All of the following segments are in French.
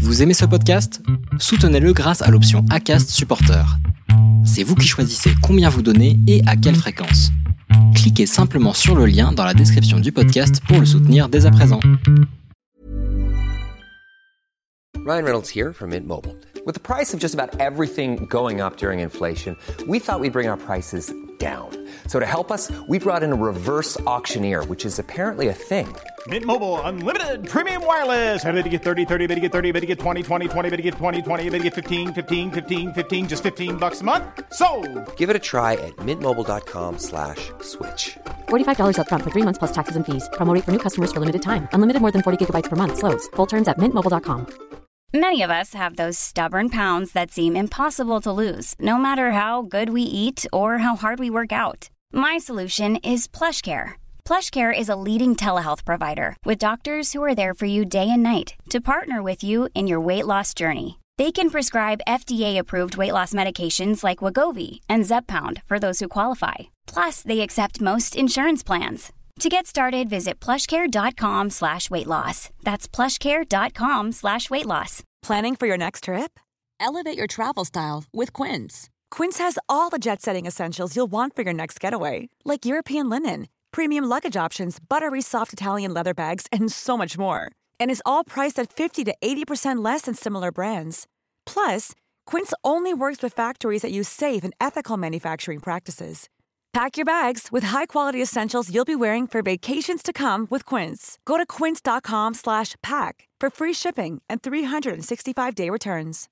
Vous aimez ce podcast ? Soutenez-le grâce à l'option Acast Supporter. C'est vous qui choisissez combien vous donnez et à quelle fréquence. Cliquez simplement sur le lien dans la description du podcast pour le soutenir dès à présent. Ryan Reynolds here from Mint Mobile. With the price of just about everything going up during inflation, we thought we'd bring our prices down. So to help us, we brought in a reverse auctioneer, which is apparently a thing. Mint Mobile Unlimited Premium Wireless. How to get 30, 30, how to get 30, how to get 20, 20, 20, how to get 20, 20, how to get 15, 15, 15, 15, just $15 a month? Sold! Give it a try at mintmobile.com/switch. $45 up front for 3 months plus taxes and fees. Promo rate for new customers for limited time. Unlimited more than 40 gigabytes per month. Slows full terms at mintmobile.com. Many of us have those stubborn pounds that seem impossible to lose, no matter how good we eat or how hard we work out. My solution is PlushCare. PlushCare is a leading telehealth provider with doctors who are there for you day and night to partner with you in your weight loss journey. They can prescribe FDA-approved weight loss medications like Wegovy and Zepbound for those who qualify. Plus, they accept most insurance plans. To get started, visit plushcare.com/weightloss. That's plushcare.com/weightloss. Planning for your next trip? Elevate your travel style with Quince. Quince has all the jet-setting essentials you'll want for your next getaway, like European linen, premium luggage options, buttery soft Italian leather bags, and so much more. And is all priced at 50 to 80% less than similar brands. Plus, Quince only works with factories that use safe and ethical manufacturing practices. Pack your bags with high-quality essentials you'll be wearing for vacations to come with Quince. Go to quince.com/pack for free shipping and 365-day returns.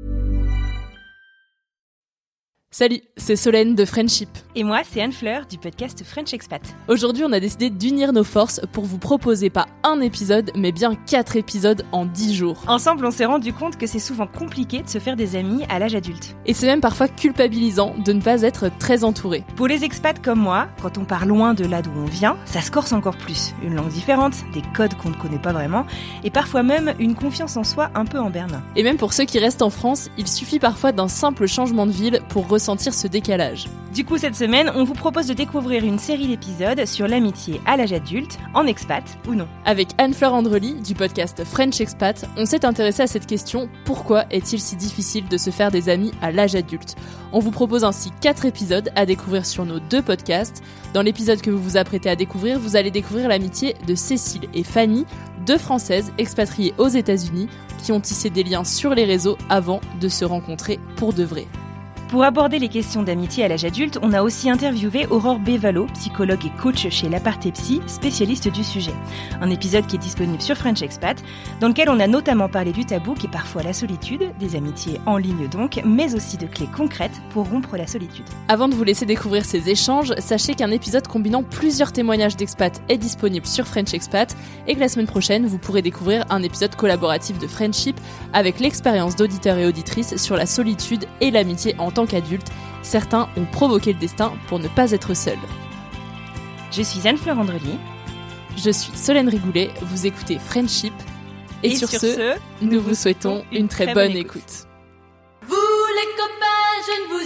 Salut, c'est Solène de Friendship. Et moi, c'est Anne-Fleur du podcast French Expat. Aujourd'hui, on a décidé d'unir nos forces pour vous proposer pas un épisode, mais bien 4 épisodes en 10 jours. Ensemble, on s'est rendu compte que c'est souvent compliqué de se faire des amis à l'âge adulte. Et c'est même parfois culpabilisant de ne pas être très entouré. Pour les expats comme moi, quand on part loin de là d'où on vient, ça se corse encore plus. Une langue différente, des codes qu'on ne connaît pas vraiment, et parfois même une confiance en soi un peu en berne. Et même pour ceux qui restent en France, il suffit parfois d'un simple changement de ville pour ressentir ce décalage. Du coup, cette semaine, on vous propose de découvrir une série d'épisodes sur l'amitié à l'âge adulte, en expat ou non. Avec Anne-Fleur Andrely du podcast French Expat, on s'est intéressé à cette question: pourquoi est-il si difficile de se faire des amis à l'âge adulte ? On vous propose ainsi 4 épisodes à découvrir sur nos 2 podcasts. Dans l'épisode que vous vous apprêtez à découvrir, vous allez découvrir l'amitié de Cécile et Fanny, 2 Françaises expatriées aux États-Unis qui ont tissé des liens sur les réseaux avant de se rencontrer pour de vrai. Pour aborder les questions d'amitié à l'âge adulte, on a aussi interviewé Aurore Bévalo, psychologue et coach chez l'Aparté Psy, spécialiste du sujet. Un épisode qui est disponible sur French Expat, dans lequel on a notamment parlé du tabou qui est parfois la solitude, des amitiés en ligne donc, mais aussi de clés concrètes pour rompre la solitude. Avant de vous laisser découvrir ces échanges, sachez qu'un épisode combinant plusieurs témoignages d'expats est disponible sur French Expat et que la semaine prochaine, vous pourrez découvrir un épisode collaboratif de Friendship avec l'expérience d'auditeurs et auditrices sur la solitude et l'amitié en tant qu'adultes. Certains ont provoqué le destin pour ne pas être seuls. Je suis Anne-Fleur Andrely. Je suis Solène Rigoulet. Vous écoutez Friendship. Et sur ce, nous vous souhaitons une très bonne écoute. Vous les copains, je ne vous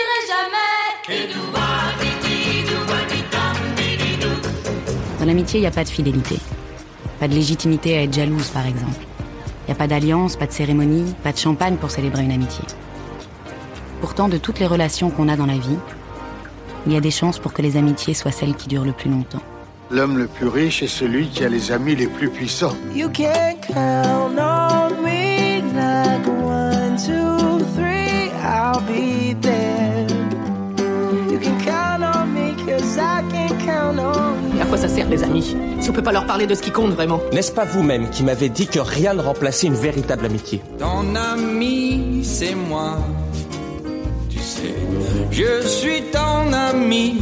oublierai jamais. Dans l'amitié, il n'y a pas de fidélité. Pas de légitimité à être jalouse, par exemple. Il n'y a pas d'alliance, pas de cérémonie, pas de champagne pour célébrer une amitié. Pourtant, de toutes les relations qu'on a dans la vie, il y a des chances pour que les amitiés soient celles qui durent le plus longtemps. L'homme le plus riche est celui qui a les amis les plus puissants. You can count on me like 1, 2, 3, I'll be there. You can count on me 'cause I can count on you. À quoi ça sert les amis, si on peut pas leur parler de ce qui compte vraiment? N'est-ce pas vous-même qui m'avez dit que rien ne remplaçait une véritable amitié? Ton ami, c'est moi. Tu sais, je suis ton ami.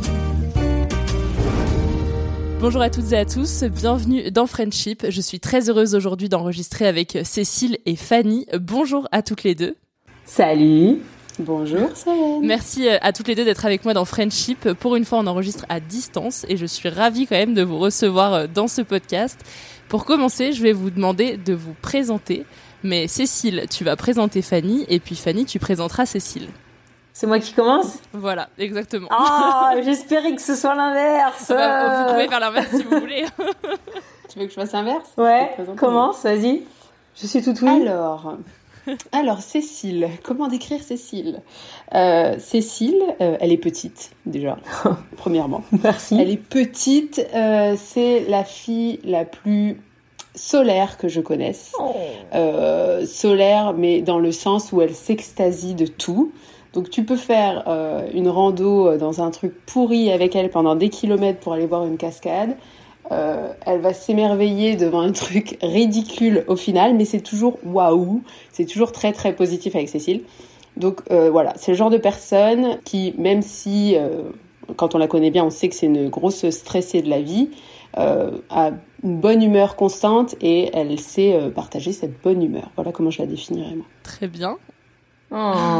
Bonjour à toutes et à tous, bienvenue dans Friendship. Je suis très heureuse aujourd'hui d'enregistrer avec Cécile et Fanny. Bonjour à toutes les deux. Salut. Bonjour Solène. Merci à toutes les deux d'être avec moi dans Friendship. Pour une fois, on enregistre à distance et je suis ravie quand même de vous recevoir dans ce podcast. Pour commencer, je vais vous demander de vous présenter. Mais Cécile, tu vas présenter Fanny et puis Fanny, tu présenteras Cécile. C'est moi qui commence ? Voilà, exactement. Ah, j'espérais que ce soit l'inverse. Vous pouvez faire l'inverse si vous voulez. Tu veux que je fasse l'inverse ? Ouais, commence, vas-y. Je suis toute oui. Alors Cécile, comment décrire Cécile ? Cécile, elle est petite déjà, premièrement. Merci. Elle est petite, c'est la fille la plus solaire que je connaisse. Solaire, mais dans le sens où elle s'extasie de tout. Donc tu peux faire une rando dans un truc pourri avec elle pendant des kilomètres pour aller voir une cascade. Elle va s'émerveiller devant un truc ridicule au final, mais c'est toujours waouh, c'est toujours très très positif avec Cécile. Donc voilà, c'est le genre de personne qui, même si quand on la connaît bien, on sait que c'est une grosse stressée de la vie, a une bonne humeur constante et elle sait partager cette bonne humeur. Voilà comment je la définirais moi. Très bien. Oh.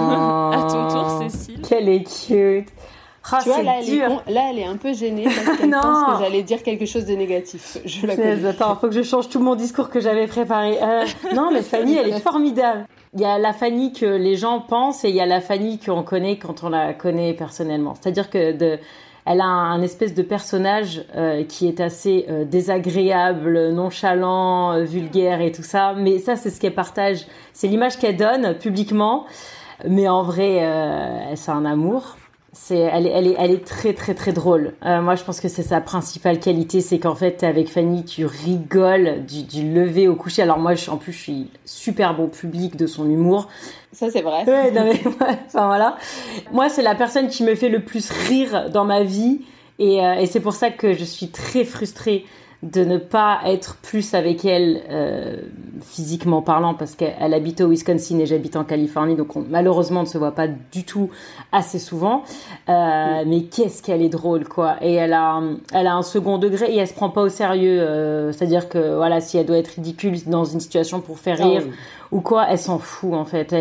À ton tour, Cécile. Qu'elle est cute. Ah, tu vois, là, elle est un peu gênée parce qu'elle pense que j'allais dire quelque chose de négatif. Je la connais. Attends, faut que je change tout mon discours que j'avais préparé. Non, mais Fanny, elle est formidable. Il y a la Fanny que les gens pensent et il y a la Fanny qu'on connaît quand on la connaît personnellement. C'est-à-dire que elle a un espèce de personnage qui est assez désagréable, nonchalant, vulgaire et tout ça. Mais ça, c'est ce qu'elle partage. C'est l'image qu'elle donne publiquement. Mais en vrai, c'est un amour. Elle est très très très drôle. Moi, je pense que c'est sa principale qualité, c'est qu'en fait, avec Fanny, tu rigoles du lever au coucher. Alors moi, je suis super bon public de son humour. Ça, c'est vrai. Ouais, non, mais, enfin voilà. Moi, c'est la personne qui me fait le plus rire dans ma vie, et c'est pour ça que je suis très frustrée de ne pas être plus avec elle physiquement parlant, parce qu'elle habite au Wisconsin et j'habite en Californie, donc malheureusement on ne se voit pas du tout assez souvent, mais qu'est-ce qu'elle est drôle quoi. Et elle a un second degré et elle se prend pas au sérieux, c'est-à-dire que voilà, si elle doit être ridicule dans une situation pour faire rire ou quoi, elle s'en fout en fait.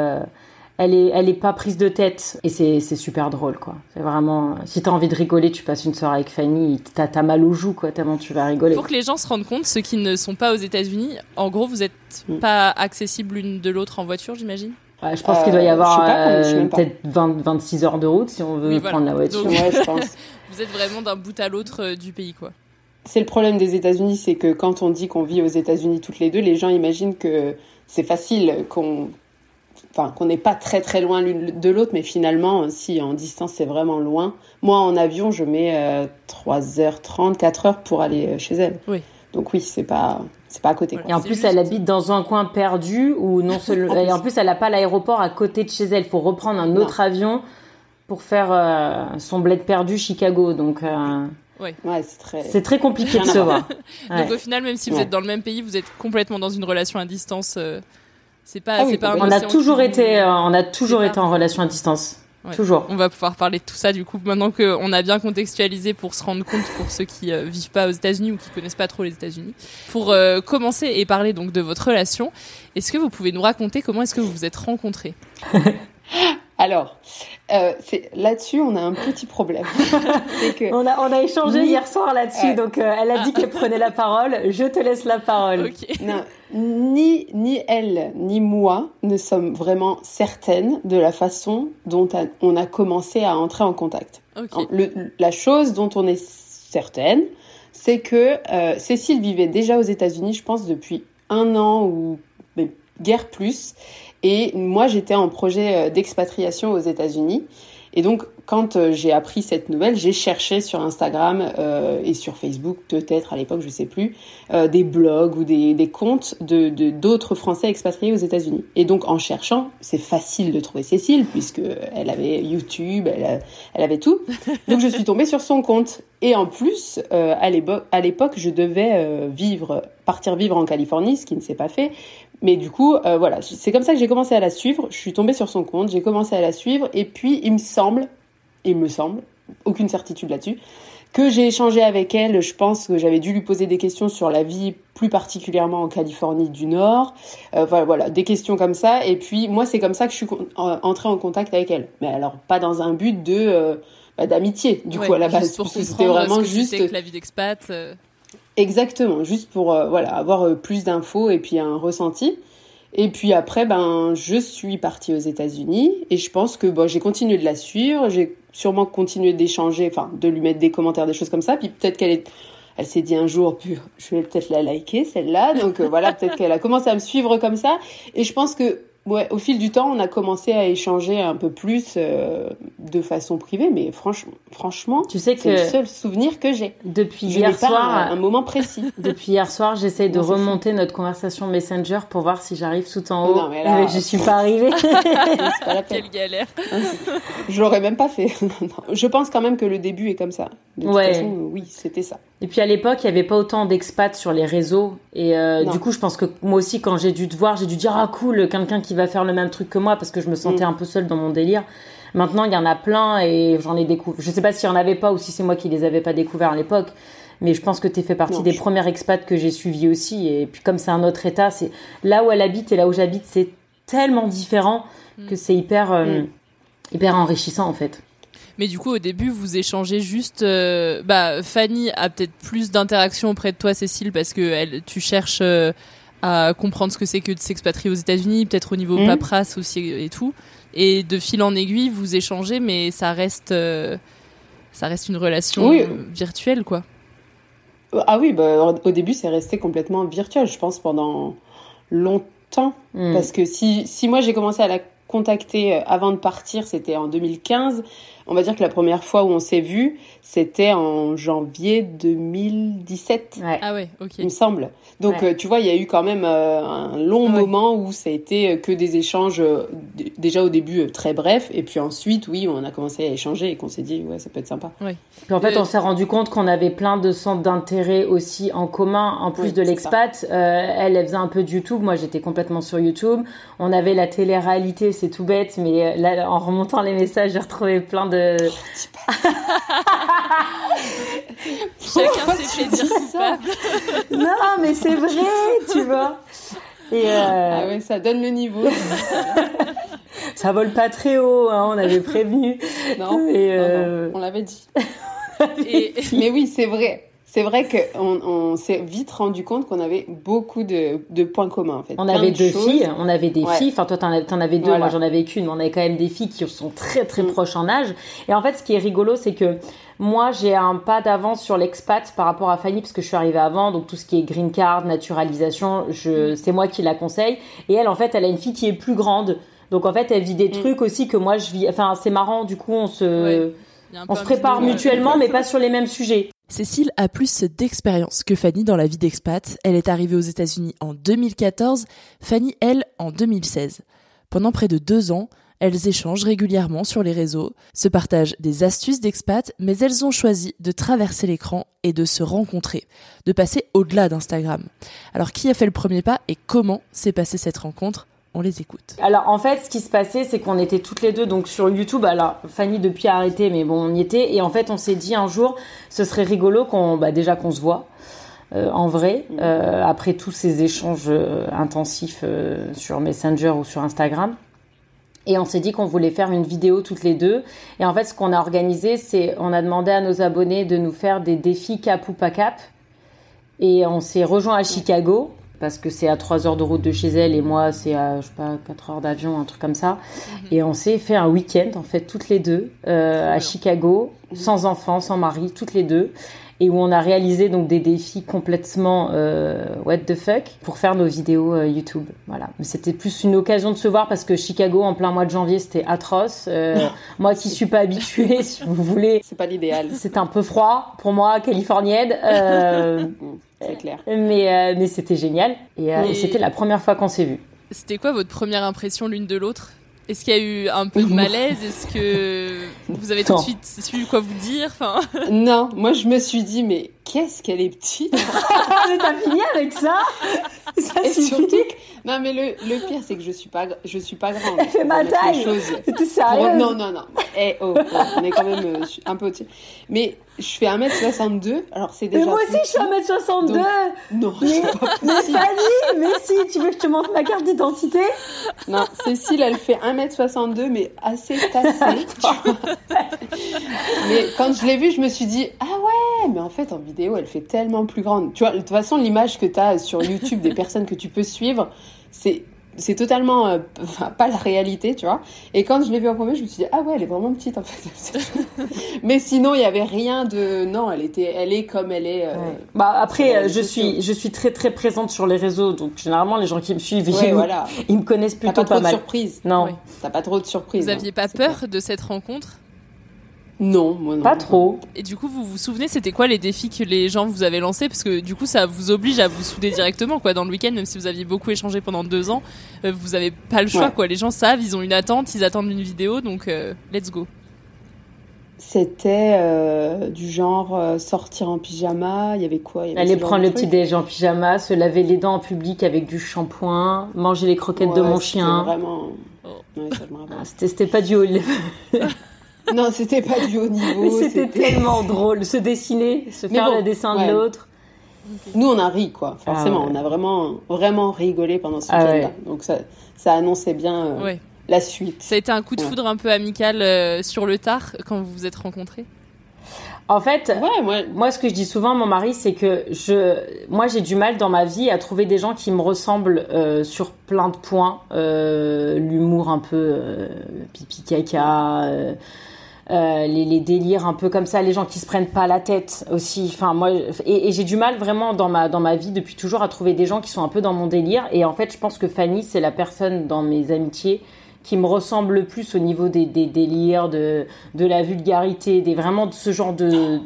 Elle est pas prise de tête et c'est super drôle quoi. C'est vraiment, si t'as envie de rigoler, tu passes une soirée avec Fanny, t'as mal aux joues quoi, tellement tu vas rigoler. Pour que les gens se rendent compte, ceux qui ne sont pas aux États-Unis, en gros, vous êtes pas accessibles l'une de l'autre en voiture, j'imagine. Ouais, je pense qu'il doit y avoir peut-être 26 heures de route si on veut prendre la voiture. Donc, ouais, je pense. Vous êtes vraiment d'un bout à l'autre du pays quoi. C'est le problème des États-Unis, c'est que quand on dit qu'on vit aux États-Unis toutes les deux, les gens imaginent que c'est facile, qu'on n'est pas très très loin l'une de l'autre, mais finalement, si en distance c'est vraiment loin. Moi, en avion, je mets 3h30, 4h pour aller chez elle. Oui. Donc oui, c'est pas à côté. Quoi. Et en plus, elle habite dans un coin perdu où non seulement, et en plus, elle n'a pas l'aéroport à côté de chez elle. Il faut reprendre un autre avion pour faire son bled perdu Chicago. Donc ouais, c'est très compliqué de se voir. Donc au final, même si vous êtes dans le même pays, vous êtes complètement dans une relation à distance. C'est pas on a toujours été en relation à distance. Ouais. Toujours. On va pouvoir parler de tout ça du coup maintenant qu'on a bien contextualisé pour se rendre compte pour ceux qui vivent pas aux États-Unis ou qui connaissent pas trop les États-Unis. Pour commencer et parler donc de votre relation, est-ce que vous pouvez nous raconter comment est-ce que vous vous êtes rencontrés ? Alors, là-dessus, on a un petit problème. C'est que on a échangé hier soir là-dessus, donc elle a dit qu'elle prenait la parole. Je te laisse la parole. Okay. Non, ni elle ni moi ne sommes vraiment certaines de la façon dont on a commencé à entrer en contact. Okay. La chose dont on est certaine, c'est que Cécile vivait déjà aux États-Unis, je pense, depuis 1 an ou guère plus. Et moi, j'étais en projet d'expatriation aux États-Unis. Et donc, quand j'ai appris cette nouvelle, j'ai cherché sur Instagram et sur Facebook, peut-être à l'époque, je sais plus, des blogs ou des comptes d'autres Français expatriés aux États-Unis. Et donc, en cherchant, c'est facile de trouver Cécile, puisque elle avait YouTube, elle avait tout. Donc, je suis tombée sur son compte. Et en plus, à l'époque, je devais partir vivre en Californie, ce qui ne s'est pas fait. Mais du coup, voilà, c'est comme ça que j'ai commencé à la suivre. Je suis tombée sur son compte, j'ai commencé à la suivre. Et puis, il me semble, aucune certitude là-dessus, que j'ai échangé avec elle. Je pense que j'avais dû lui poser des questions sur la vie, plus particulièrement en Californie du Nord. Voilà, des questions comme ça. Et puis, moi, c'est comme ça que je suis entrée en contact avec elle. Mais alors, pas dans un but d'amitié, du coup, à la base. Pour c'était vraiment juste c'était que la vie d'expat. Exactement, juste pour avoir plus d'infos et puis un ressenti. Et puis après, je suis partie aux États-Unis et je pense que j'ai continué de la suivre, j'ai sûrement continué d'échanger, de lui mettre des commentaires, des choses comme ça. Puis peut-être qu'elle elle s'est dit un jour, je vais peut-être la liker celle-là. Donc voilà, peut-être qu'elle a commencé à me suivre comme ça. Et je pense que au fil du temps, on a commencé à échanger un peu plus de façon privée, mais franchement, tu sais que c'est le seul souvenir que j'ai. Depuis hier soir, un moment précis. Depuis hier soir, j'essaie de remonter notre conversation Messenger pour voir si j'arrive tout en haut. Non, mais là, je suis pas arrivée. C'est pas la peine. Quelle galère. Je l'aurais même pas fait. Je pense quand même que le début est comme ça. De toute façon, oui, c'était ça. Et puis à l'époque, il y avait pas autant d'expats sur les réseaux. Et du coup, je pense que moi aussi, quand j'ai dû te voir, j'ai dû dire ah cool, quelqu'un qui va faire le même truc que moi, parce que je me sentais un peu seule dans mon délire. Maintenant, il y en a plein et j'en ai découvert. Je sais pas s'il y en avait pas ou si c'est moi qui les avais pas découverts à l'époque. Mais je pense que tu fais partie des premières expats que j'ai suivies aussi. Et puis comme c'est un autre état, c'est là où elle habite et là où j'habite, c'est tellement différent que c'est hyper enrichissant en fait. Mais du coup, au début, vous échangez juste... Fanny a peut-être plus d'interaction auprès de toi, Cécile, parce que tu cherches à comprendre ce que c'est que de s'expatrier aux États-Unis, peut-être au niveau paperasse aussi et tout. Et de fil en aiguille, vous échangez, mais ça reste une relation virtuelle, quoi. Ah oui, au début, c'est resté complètement virtuel, je pense, pendant longtemps. Parce que si moi, j'ai commencé à la contacter avant de partir, c'était en 2015. On va dire que la première fois où on s'est vu, c'était en janvier 2017. Ouais. Ah ouais, ok. Il me semble. Donc, tu vois, il y a eu quand même un long moment où ça a été que des échanges, déjà au début très brefs, et puis ensuite, oui, on a commencé à échanger et qu'on s'est dit, ouais, ça peut être sympa. Ouais. Puis en fait, on s'est rendu compte qu'on avait plein de centres d'intérêt aussi en commun, en plus de l'expat. Elle faisait un peu de YouTube, moi j'étais complètement sur YouTube. On avait la télé-réalité, c'est tout bête, mais là, en remontant les messages, j'ai retrouvé plein de... Chacun ses plaisirs coupables. Non, mais c'est vrai, tu vois. Et ah ouais, ça donne le niveau. Ça vole pas très haut, hein, on avait prévenu. Non, non, on l'avait dit. Mais oui, c'est vrai. C'est vrai qu'on s'est vite rendu compte qu'on avait beaucoup de points communs, en fait. On avait deux filles, on avait des filles. Enfin, toi, t'en avais deux, moi j'en avais qu'une, mais on avait quand même des filles qui sont très, très proches en âge. Et en fait, ce qui est rigolo, c'est que moi, j'ai un pas d'avance sur l'expat par rapport à Fanny, parce que je suis arrivée avant. Donc, tout ce qui est green card, naturalisation, c'est moi qui la conseille. Et elle, en fait, elle a une fille qui est plus grande. Donc, en fait, elle vit des trucs aussi que moi, je vis. Enfin, c'est marrant, du coup, on se prépare mutuellement, mais pas sur les mêmes sujets. Cécile a plus d'expérience que Fanny dans la vie d'expat. Elle est arrivée aux États-Unis en 2014, Fanny, elle, en 2016. Pendant près de 2 ans, elles échangent régulièrement sur les réseaux, se partagent des astuces d'expat, mais elles ont choisi de traverser l'écran et de se rencontrer, de passer au-delà d'Instagram. Alors, qui a fait le premier pas et comment s'est passée cette rencontre ? On les écoute. Alors en fait, ce qui se passait, c'est qu'on était toutes les deux donc sur YouTube. Alors Fanny depuis a arrêté, mais bon, on y était. Et en fait, on s'est dit un jour, ce serait rigolo qu'on se voit en vrai après tous ces échanges intensifs sur Messenger ou sur Instagram. Et on s'est dit qu'on voulait faire une vidéo toutes les deux. Et en fait, ce qu'on a organisé, c'est on a demandé à nos abonnés de nous faire des défis cap ou pas cap. Et on s'est rejoint à Chicago. Parce que c'est à 3 heures de route de chez elle et moi c'est à 4 heures d'avion, un truc comme ça. Et on s'est fait un week-end en fait toutes les deux à Chicago, sans enfants, sans mari, toutes les deux, et où on a réalisé donc des défis complètement what the fuck pour faire nos vidéos YouTube. Voilà. Mais c'était plus une occasion de se voir parce que Chicago en plein mois de janvier c'était atroce. Moi qui suis pas habituée, si vous voulez, c'est pas l'idéal. C'est un peu froid pour moi, californienne. C'est clair. Mais c'était génial. Et c'était la première fois qu'on s'est vus. C'était quoi votre première impression l'une de l'autre ? Est-ce qu'il y a eu un peu de malaise ? Est-ce que vous avez tout de suite su quoi vous dire ? Non, moi je me suis dit, mais qu'est-ce qu'elle est petite. Mais t'as fini avec ça, et surtout non mais le pire c'est que je suis pas grande. Elle fait ma taille. T'es sérieuse ? Non. On est quand même un peu au-dessus. Mais je fais 1m62, alors c'est déjà... Mais moi aussi je suis 1m62. Donc, non, mais Fanny, mais si, tu veux que je te montre ma carte d'identité ? Non, Cécile, elle fait 1m62, mais assez tassée. Mais quand je l'ai vue, je me suis dit, ah ouais, mais en fait, en vidéo, elle fait tellement plus grande. Tu vois, de toute façon, l'image que tu as sur YouTube des personnes que tu peux suivre, c'est c'est totalement pas la réalité, tu vois. Et quand je l'ai vue en premier, je me suis dit, ah ouais, elle est vraiment petite, en fait. Mais sinon, il y avait rien de... Non, elle est comme elle est. Après, je suis très, très présente sur les réseaux. Donc, généralement, les gens qui me suivent, ils me connaissent plutôt pas mal. T'as pas trop de surprises. Non. Ouais. T'as pas trop de surprises. Vous aviez pas peur de cette rencontre ? Non, moi non. Pas trop. Et du coup, vous vous souvenez, c'était quoi les défis que les gens vous avaient lancés ? Parce que du coup, ça vous oblige à vous souder directement, quoi. Dans le week-end, même si vous aviez beaucoup échangé pendant 2 ans, vous avez pas le choix, quoi. Les gens savent, ils ont une attente, ils attendent une vidéo, donc let's go. C'était du genre sortir en pyjama, il y avait quoi ? Aller prendre le petit-déj en pyjama, se laver les dents en public avec du shampoing, manger les croquettes de mon chien. Vraiment... Ouais, ça, je me rappelle. C'était pas du haut Non, c'était pas du haut niveau. Mais c'était tellement drôle, se dessiner, se faire le dessin de l'autre. Nous, on a ri, quoi. Forcément, on a vraiment, vraiment rigolé pendant ce week-end-là. Ouais. Donc ça annonçait bien la suite. Ça a été un coup de foudre un peu amical sur le tard quand vous vous êtes rencontrés ? En fait, moi, ce que je dis souvent à mon mari, c'est que moi, j'ai du mal dans ma vie à trouver des gens qui me ressemblent sur plein de points. L'humour un peu pipi caca, les délires un peu comme ça, les gens qui se prennent pas la tête aussi. Enfin, moi, et j'ai du mal vraiment dans ma vie depuis toujours à trouver des gens qui sont un peu dans mon délire. Et en fait, je pense que Fanny, c'est la personne dans mes amitiés qui me ressemble le plus au niveau des délires, de la vulgarité, vraiment de ce genre de...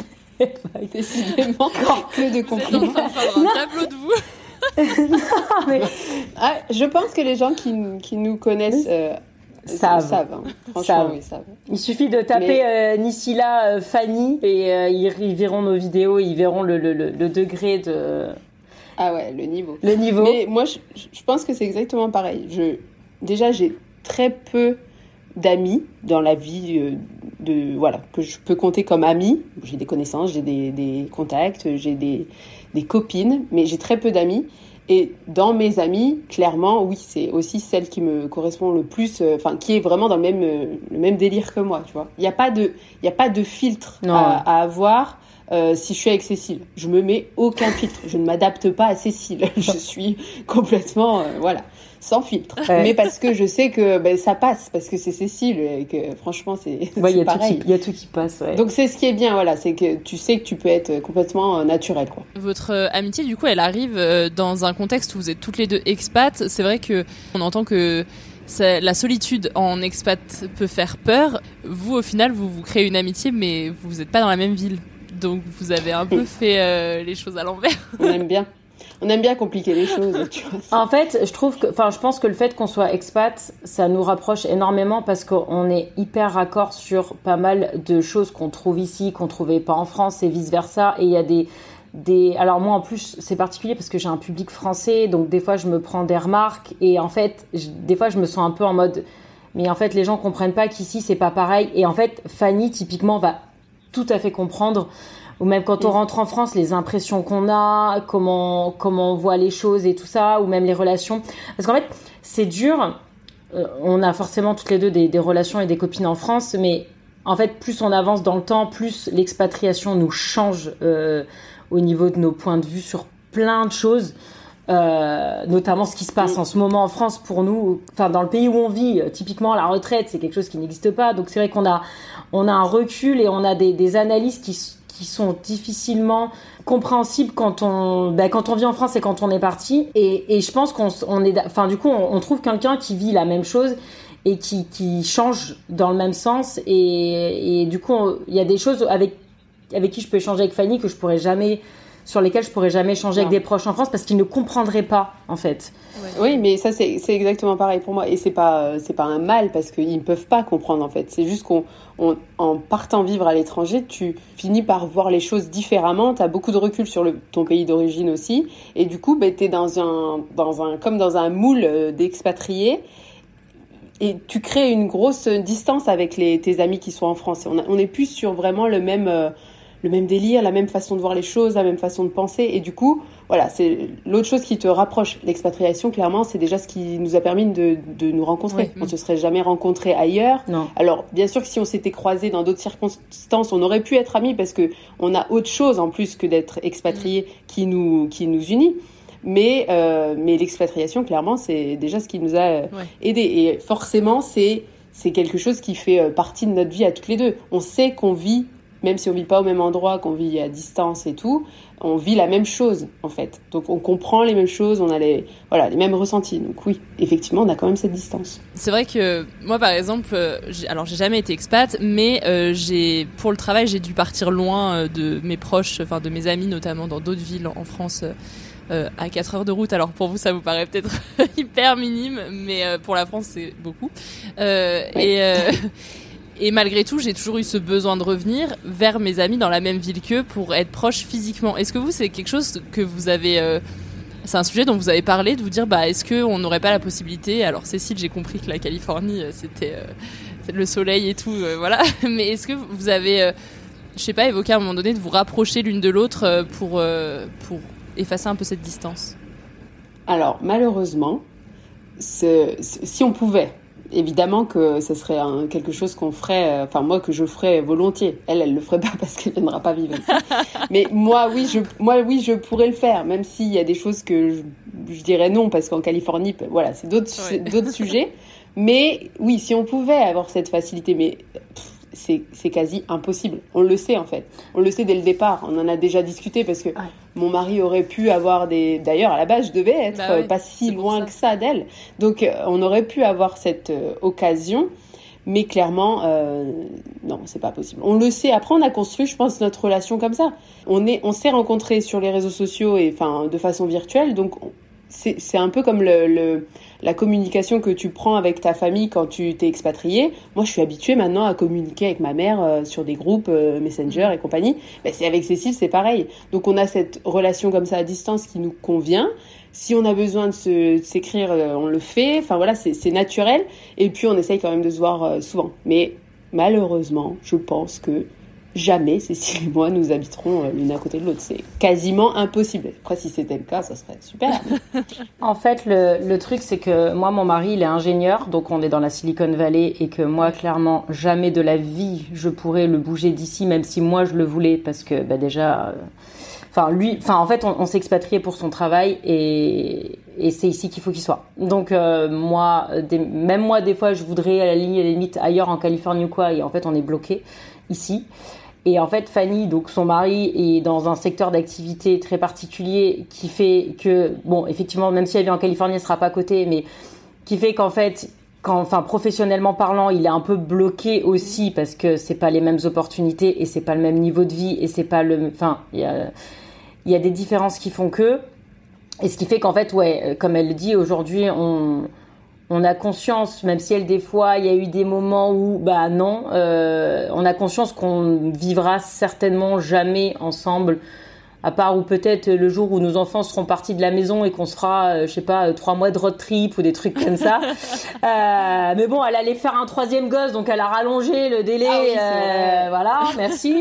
Décidément, que de compliments. Un tableau de vous. Non, mais... je pense que les gens qui nous connaissent savent. Hein. Franchement, ils savent. Il suffit de taper Nisila Fanny et ils verront nos vidéos, ils verront le degré de... Ah ouais, le niveau. Le niveau. Mais moi, je pense que c'est exactement pareil. Déjà, j'ai très peu d'amis dans la vie que je peux compter comme amis. J'ai des connaissances, j'ai des contacts, j'ai des copines, mais j'ai très peu d'amis. Et dans mes amis, clairement, oui, c'est aussi celle qui me correspond le plus, qui est vraiment dans le même délire que moi, tu vois. Il y a pas de filtre à avoir. Si je suis avec Cécile, je me mets aucun filtre. Je ne m'adapte pas à Cécile. Je suis complètement, sans filtre. Ouais. Mais parce que je sais que ça passe, parce que c'est Cécile et que franchement, c'est pareil. Il y a tout qui passe. Ouais. Donc c'est ce qui est bien, c'est que tu sais que tu peux être complètement naturel, quoi. Votre amitié, du coup, elle arrive dans un contexte où vous êtes toutes les deux expats. C'est vrai que on entend que la solitude en expat peut faire peur. Vous, au final, vous créez une amitié, mais vous n'êtes pas dans la même ville. Donc vous avez un peu fait les choses à l'envers. On aime bien compliquer les choses, tu vois. En fait, je pense que le fait qu'on soit expat, ça nous rapproche énormément parce qu'on est hyper raccord sur pas mal de choses qu'on trouve ici, qu'on trouvait pas en France et vice versa. Et il y a alors moi en plus c'est particulier parce que j'ai un public français, donc des fois je me prends des remarques et en fait des fois je me sens un peu en mode mais en fait les gens comprennent pas qu'ici c'est pas pareil. Et en fait Fanny typiquement va tout à fait comprendre. Ou même quand on rentre en France, les impressions qu'on a, comment on voit les choses et tout ça, ou même les relations. Parce qu'en fait, c'est dur. On a forcément toutes les deux des relations et des copines en France, mais en fait, plus on avance dans le temps, plus l'expatriation nous change au niveau de nos points de vue sur plein de choses. Notamment ce qui se passe en ce moment en France pour nous, dans le pays où on vit, typiquement la retraite, c'est quelque chose qui n'existe pas. Donc c'est vrai qu'on a un recul et on a des analyses qui sont difficilement compréhensibles quand on vit en France et quand on est parti. Et je pense on trouve quelqu'un qui vit la même chose et qui change dans le même sens. Et du coup, il y a des choses avec qui je peux échanger avec Fanny sur lesquelles je pourrais jamais échanger avec des proches en France parce qu'ils ne comprendraient pas, en fait. Ouais. Oui, mais ça, c'est exactement pareil pour moi. Et c'est pas un mal parce qu'ils ne peuvent pas comprendre, en fait. C'est juste en partant vivre à l'étranger, tu finis par voir les choses différemment. Tu as beaucoup de recul sur ton pays d'origine aussi. Et du coup, t'es comme dans un moule d'expatriés. Et tu crées une grosse distance avec tes amis qui sont en France. On est plus sur vraiment le même délire, la même façon de voir les choses, la même façon de penser. Et du coup, c'est l'autre chose qui te rapproche. L'expatriation, clairement, c'est déjà ce qui nous a permis de nous rencontrer. On ne se serait jamais rencontrés ailleurs. Non. Alors, bien sûr que si on s'était croisés dans d'autres circonstances, on aurait pu être amis parce qu'on a autre chose en plus que d'être expatriés qui nous unit. Mais l'expatriation, clairement, c'est déjà ce qui nous a aidés. Et forcément, c'est quelque chose qui fait partie de notre vie à toutes les deux. On sait qu'on vit, même si on vit pas au même endroit, qu'on vit à distance et tout, on vit la même chose, en fait. Donc, on comprend les mêmes choses, on a les mêmes ressentis. Donc oui, effectivement, on a quand même cette distance. C'est vrai que moi, par exemple, j'ai jamais été expat, mais pour le travail, j'ai dû partir loin de mes proches, enfin de mes amis, notamment dans d'autres villes en France, à 4 heures de route. Alors pour vous, ça vous paraît peut-être hyper minime, mais pour la France, c'est beaucoup. Et malgré tout, j'ai toujours eu ce besoin de revenir vers mes amis dans la même ville qu'eux pour être proche physiquement. Est-ce que vous, c'est quelque chose que vous avez... c'est un sujet dont vous avez parlé, de vous dire, est-ce qu'on n'aurait pas la possibilité... Alors Cécile, j'ai compris que la Californie, c'était le soleil et tout, voilà. Mais est-ce que vous avez, je sais pas, évoqué à un moment donné de vous rapprocher l'une de l'autre pour effacer un peu cette distance? Alors, malheureusement, si on pouvait... Évidemment que ce serait quelque chose qu'on ferait, moi que je ferais volontiers. Elle le ferait pas parce qu'elle viendra pas vivre ici. Mais moi oui, je pourrais le faire, même s'il y a des choses que je dirais non parce qu'en Californie, voilà, c'est d'autres sujets. Mais oui, si on pouvait avoir cette facilité, mais c'est quasi impossible. On le sait en fait. On le sait dès le départ. On en a déjà discuté parce que mon mari aurait pu avoir D'ailleurs, à la base, je devais être pas si loin que ça d'elle. Donc, on aurait pu avoir cette occasion. Mais clairement, non, c'est pas possible. On le sait. Après, on a construit, je pense, notre relation comme ça. On s'est rencontrés sur les réseaux sociaux et de façon virtuelle. Donc, c'est un peu comme la communication que tu prends avec ta famille quand tu t'es expatrié. Moi, je suis habituée maintenant à communiquer avec ma mère sur des groupes Messenger et compagnie. C'est avec Cécile, c'est pareil. Donc, on a cette relation comme ça à distance qui nous convient. Si on a besoin de s'écrire, on le fait. Enfin, voilà, c'est naturel. Et puis, on essaye quand même de se voir souvent. Mais malheureusement, je pense que jamais Cécile et moi nous habiterons l'une à côté de l'autre. C'est quasiment impossible. Après, si c'était le cas, ça serait super. En fait, le truc, c'est que moi, mon mari, il est ingénieur, donc on est dans la Silicon Valley, et que moi, clairement, jamais de la vie, je pourrais le bouger d'ici, même si moi, je le voulais, parce que déjà... en fait, on s'est expatrié pour son travail, et c'est ici qu'il faut qu'il soit. Donc, même moi, des fois, je voudrais, à la limite, ailleurs en Californie ou quoi, et en fait, on est bloqué ici. Et en fait, Fanny, donc son mari, est dans un secteur d'activité très particulier qui fait que, effectivement, même si elle vit en Californie, elle sera pas à côté, mais qui fait qu'en fait, professionnellement parlant, il est un peu bloqué aussi parce que c'est pas les mêmes opportunités et c'est pas le même niveau de vie et c'est pas il y a des différences qui font que, et ce qui fait qu'en fait, comme elle le dit, aujourd'hui, on a conscience, même si des fois, il y a eu des moments où, non, on a conscience qu'on vivra certainement jamais ensemble, à part ou peut-être le jour où nos enfants seront partis de la maison et qu'on se fera, 3 mois de road trip ou des trucs comme ça. Mais bon, elle allait faire un 3e gosse, donc elle a rallongé le délai. Voilà, merci.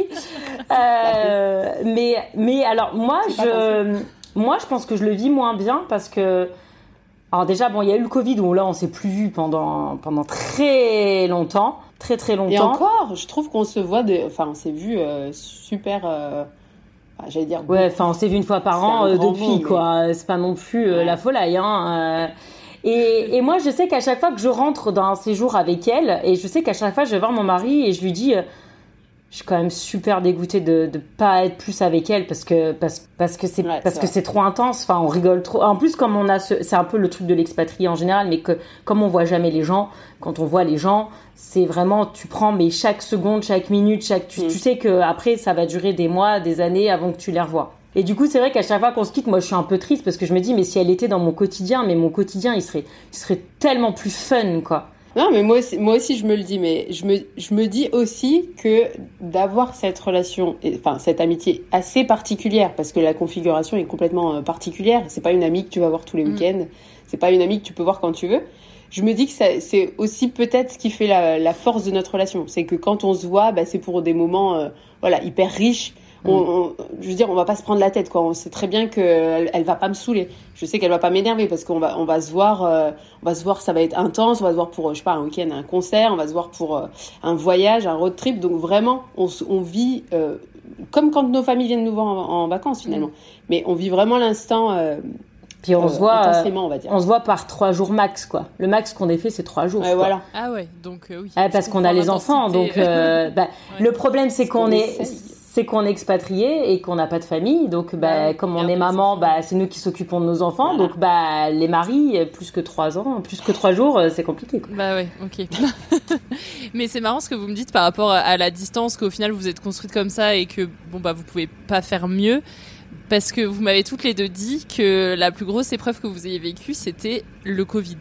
Mais alors, moi, je pense que je le vis moins bien parce que, alors déjà, il y a eu le Covid où là, on s'est plus vu pendant très longtemps, très très longtemps. Et encore, je trouve qu'on se voit, on s'est vu super. J'allais dire. Ouais, on s'est vu une fois par an depuis, quoi. C'est pas non plus la folie, hein. Et moi, je sais qu'à chaque fois que je rentre dans un séjour avec elle, et je sais qu'à chaque fois, je vais voir mon mari et je lui dis. Je suis quand même super dégoûtée de pas être plus avec elle parce que c'est trop intense. On rigole trop. En plus, comme on a c'est un peu le truc de l'expatrié en général, mais que comme on voit jamais les gens, quand on voit les gens, c'est vraiment tu prends chaque seconde, chaque minute, tu sais que après ça va durer des mois, des années avant que tu les revois. Et du coup, c'est vrai qu'à chaque fois qu'on se quitte, moi, je suis un peu triste parce que je me dis mais si elle était dans mon quotidien, mon quotidien il serait tellement plus fun, quoi. Non, mais moi aussi, je me le dis, mais je me dis aussi que d'avoir cette relation, cette amitié assez particulière, parce que la configuration est complètement particulière. C'est pas une amie que tu vas voir tous les week-ends. C'est pas une amie que tu peux voir quand tu veux. Je me dis que c'est aussi peut-être ce qui fait la force de notre relation. C'est que quand on se voit, c'est pour des moments, hyper riches. Je veux dire, on va pas se prendre la tête, quoi. On sait très bien qu'elle va pas me saouler. Je sais qu'elle va pas m'énerver parce qu'on va se voir, ça va être intense. On va se voir pour, un week-end, un concert. On va se voir pour un voyage, un road trip. Donc vraiment, on vit comme quand nos familles viennent nous voir en vacances finalement. Mais on vit vraiment l'instant Puis on se voit, intensément, on va dire. On se voit par 3 jours max, quoi. Le max qu'on ait fait, c'est 3 jours. Voilà. Ah ouais, donc oui. Parce qu'on a les enfants, donc le problème c'est qu'on est expatrié et qu'on n'a pas de famille, donc comme on est maman, c'est nous qui s'occupons de nos enfants, donc les maris plus que 3 jours, c'est compliqué, quoi. Bah ouais, ok. Mais c'est marrant ce que vous me dites par rapport à la distance, qu'au final vous êtes construite comme ça et que vous pouvez pas faire mieux. Parce que vous m'avez toutes les deux dit que la plus grosse épreuve que vous ayez vécue, c'était le Covid.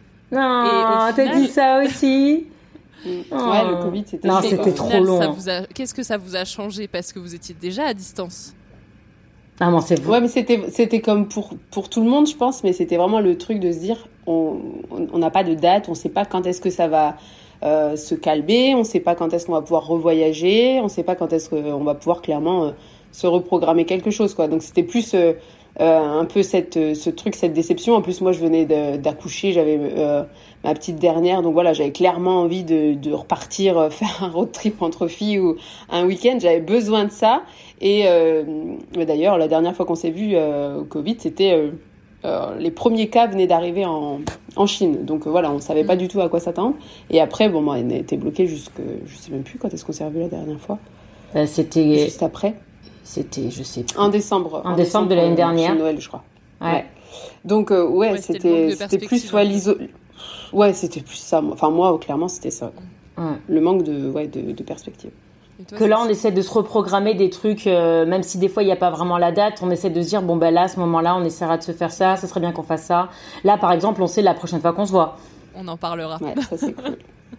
Non, t'as dit ça aussi. Ouais, le Covid, c'était... Non, c'était trop long. Qu'est-ce que ça vous a changé? Parce que vous étiez déjà à distance. Ah non, c'est vrai. Ouais, mais c'était comme pour tout le monde, je pense, mais c'était vraiment le truc de se dire, on n'a pas de date, on sait pas quand est-ce que ça va se calmer, on sait pas quand est-ce qu'on va pouvoir revoyager, on sait pas quand est-ce qu'on va pouvoir clairement... se reprogrammer quelque chose, quoi. Donc c'était plus un peu cette déception. En plus, moi je venais d'accoucher, j'avais ma petite dernière, donc voilà, j'avais clairement envie de repartir faire un road trip entre filles ou un week-end. J'avais besoin de ça. Et d'ailleurs, la dernière fois qu'on s'est vu au Covid, c'était les premiers cas venaient d'arriver en Chine. Donc voilà, on savait pas du tout à quoi s'attendre. Et après, on a été bloqué jusque, je sais même plus quand est-ce qu'on s'est revu la dernière fois. C'était juste après. C'était, je sais plus. En décembre de l'année dernière. Noël, je crois. Ouais. Donc, c'était plus soit Ouais, c'était plus ça. Enfin, moi, clairement, c'était ça. Ouais. Le manque de perspective. Toi, que là, on essaie de se reprogrammer des trucs, même si des fois, il n'y a pas vraiment la date, on essaie de se dire, là, à ce moment-là, on essaiera de se faire ça serait bien qu'on fasse ça. Là, par exemple, on sait la prochaine fois qu'on se voit. On en parlera. Ouais, ça, c'est cool.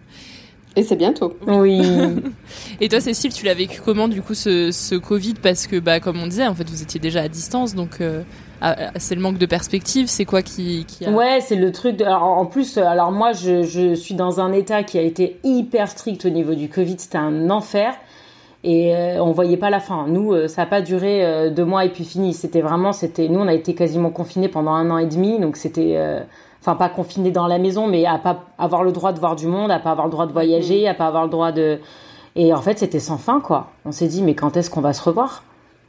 Et c'est bientôt. Oui. Et toi, Cécile, tu l'as vécu comment, du coup, ce Covid? Parce que, comme on disait, en fait, vous étiez déjà à distance, donc c'est le manque de perspective. C'est quoi qui a... Ouais, c'est le truc. En plus, moi, je suis dans un état qui a été hyper strict au niveau du Covid. C'était un enfer. Et on voyait pas la fin. Nous, ça a pas duré 2 mois et puis fini. Nous, on a été quasiment confinés pendant 1 an et demi, donc c'était... pas confinés dans la maison, mais à pas avoir le droit de voir du monde, à pas avoir le droit de voyager, à pas avoir le droit de... Et en fait, c'était sans fin, quoi. On s'est dit, mais quand est-ce qu'on va se revoir ?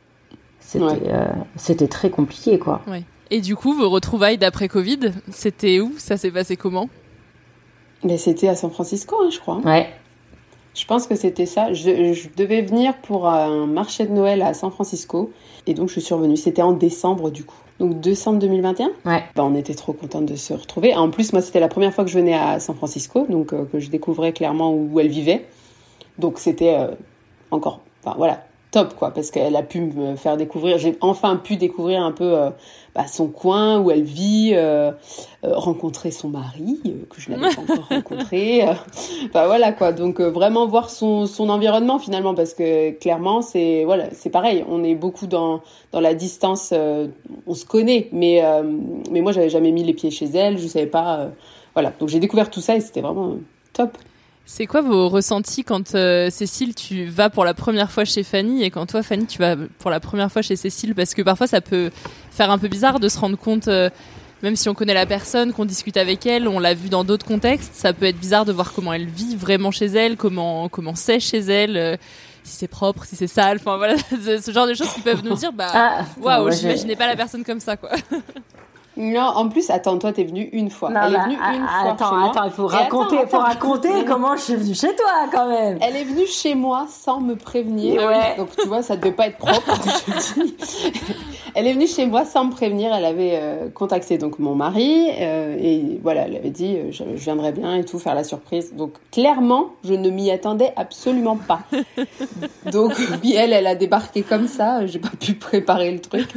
C'était très compliqué, quoi. Ouais. Et du coup, vos retrouvailles d'après Covid, c'était où ? Ça s'est passé comment ? Mais c'était à San Francisco, je crois. Ouais. Je pense que c'était ça. Je devais venir pour un marché de Noël à San Francisco. Et donc, je suis revenue. C'était en décembre, du coup. Donc, décembre 2021. Ouais. On était trop contentes de se retrouver. En plus, moi, c'était la première fois que je venais à San Francisco. Donc, que je découvrais clairement où elle vivait. Donc, c'était encore... top, quoi. Parce qu'elle a pu me faire découvrir... J'ai enfin pu découvrir un peu son coin, où elle vit, rencontrer son mari, que je n'avais pas encore rencontré. Voilà, quoi. Donc, vraiment voir son environnement, finalement, parce que clairement, c'est pareil. On est beaucoup dans la distance. On se connaît, mais moi, j'avais jamais mis les pieds chez elle. Je savais pas... voilà. Donc, j'ai découvert tout ça et c'était vraiment top. C'est quoi vos ressentis quand, Cécile, tu vas pour la première fois chez Fanny et quand toi, Fanny, tu vas pour la première fois chez Cécile? Parce que parfois, ça peut faire un peu bizarre de se rendre compte, même si on connaît la personne, qu'on discute avec elle, on l'a vue dans d'autres contextes, ça peut être bizarre de voir comment elle vit vraiment chez elle, comment c'est chez elle, si c'est propre, si c'est sale, enfin voilà, ce genre de choses qui peuvent nous dire, waouh, j'imaginais pas la personne comme ça, quoi. Non, en plus, attends, toi, t'es venue une fois. Non, elle est venue une fois chez moi. Attends, il faut raconter comment je suis venue chez toi, quand même. Elle est venue chez moi sans me prévenir. Ouais. Donc, tu vois, ça devait pas être propre, je te dis. Elle est venue chez moi sans me prévenir. Elle avait contacté donc mon mari et voilà, elle avait dit je viendrais bien et tout, faire la surprise. Donc, clairement, je ne m'y attendais absolument pas. Donc, oui, elle a débarqué comme ça. J'ai pas pu préparer le truc.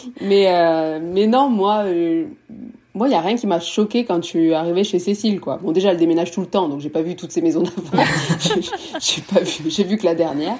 Mais non, moi, il y a rien qui m'a choquée quand je suis arrivée chez Cécile, quoi. Bon, déjà, elle déménage tout le temps, donc j'ai pas vu toutes ces maisons d'avant. J'ai vu que la dernière.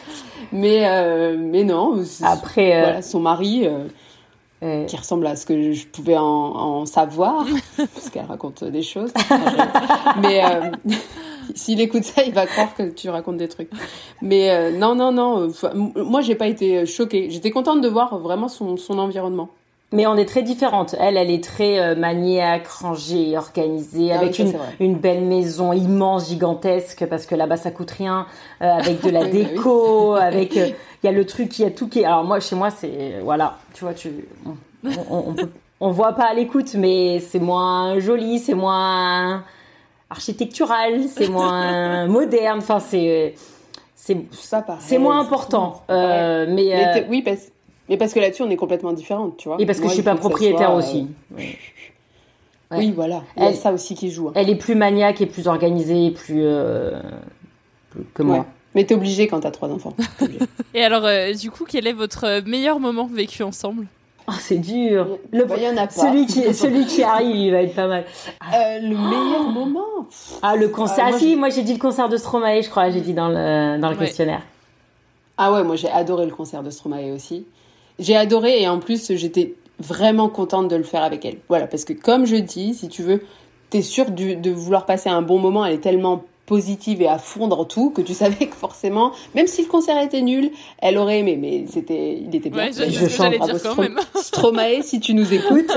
Mais non. Après, voilà, son mari, qui ressemble à ce que je pouvais en savoir, parce qu'elle raconte des choses. Mais s'il écoute ça, il va croire que tu racontes des trucs. Mais non. Moi, j'ai pas été choquée. J'étais contente de voir vraiment son environnement. Mais on est très différentes. Elle est très maniaque, rangée, organisée, avec une belle maison immense, gigantesque, parce que là-bas ça coûte rien, avec de la déco, avec il y a le truc, il y a tout qui est... Alors moi, chez moi, c'est voilà, tu vois, on peut on voit pas à l'écoute, mais c'est moins joli, c'est moins architectural, c'est moins moderne. Enfin, c'est moins important. Oui, parce que là-dessus, on est complètement différentes, tu vois. Et parce que je suis pas propriétaire aussi. Ouais. Oui, voilà. Il y a ça aussi qui joue. Elle est plus maniaque et plus organisée, plus que moi. Mais t'es obligée quand t'as 3 enfants. Et alors, du coup, quel est votre meilleur moment vécu ensemble ? Oh, c'est dur. Il y en a pas. Celui qui arrive, il va être pas mal. Le meilleur moment. Le concert. Moi j'ai dit le concert de Stromae, je crois. J'ai dit dans le questionnaire. Ah ouais, moi j'ai adoré le concert de Stromae aussi. J'ai adoré et en plus j'étais vraiment contente de le faire avec elle. Voilà, parce que comme je dis, si tu veux, t'es sûre de vouloir passer un bon moment. Elle est tellement positive et à fond dans tout que tu savais que forcément, même si le concert était nul, elle aurait aimé, mais il était bien. Ouais, je chante dire quand même. Stromae, si tu nous écoutes.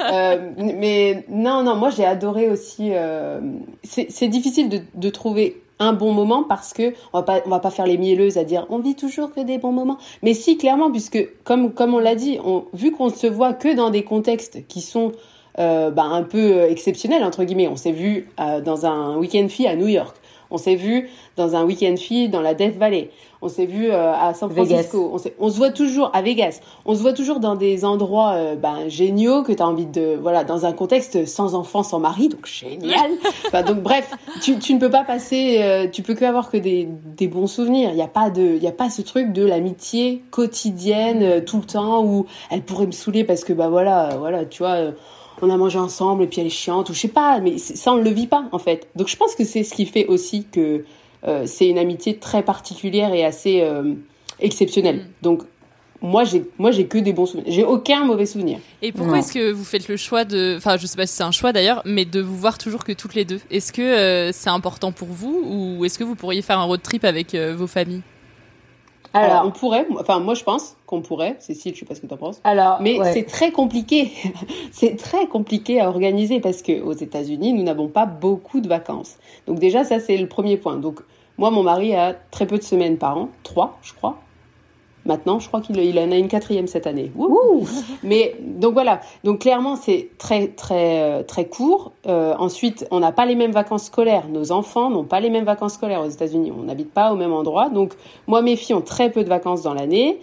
Mais non, moi j'ai adoré aussi. C'est difficile de trouver un bon moment parce que on va pas faire les mielleuses à dire on vit toujours que des bons moments. Mais si, clairement, puisque comme on l'a dit, vu qu'on se voit que dans des contextes qui sont un peu exceptionnels entre guillemets. On s'est vu dans un week-end fille à New York. On s'est vu dans un week-end fille dans la Death Valley. On s'est vu à San Francisco. On se voit toujours à Vegas. On se voit toujours dans des endroits géniaux que t'as envie de dans un contexte sans enfant, sans mari, donc génial. Donc bref, tu ne peux pas passer, tu peux que avoir que des bons souvenirs. Il y a pas ce truc de l'amitié quotidienne tout le temps où elle pourrait me saouler parce que tu vois. On a mangé ensemble et puis elle est chiante ou je sais pas, mais ça on le vit pas en fait. Donc je pense que c'est ce qui fait aussi que c'est une amitié très particulière et assez exceptionnelle. Donc moi j'ai que des bons souvenirs. J'ai aucun mauvais souvenir. Et pourquoi est-ce que vous faites le choix je sais pas si c'est un choix d'ailleurs, mais de vous voir toujours que toutes les deux ? Est-ce que c'est important pour vous ou est-ce que vous pourriez faire un road trip avec vos familles ? Alors, on pourrait, moi je pense qu'on pourrait, Cécile, je sais pas ce que t'en penses. Mais c'est très compliqué. C'est très compliqué à organiser parce que aux États-Unis, nous n'avons pas beaucoup de vacances. Donc déjà, ça c'est le premier point. Donc moi, mon mari a très peu de semaines par an, 3, je crois. Maintenant, je crois qu'il en a une 4e cette année. Wouhou. Mais donc voilà. Donc clairement, c'est très très très court. Ensuite, on n'a pas les mêmes vacances scolaires. Nos enfants n'ont pas les mêmes vacances scolaires aux États-Unis. On n'habite pas au même endroit. Donc moi, mes filles ont très peu de vacances dans l'année.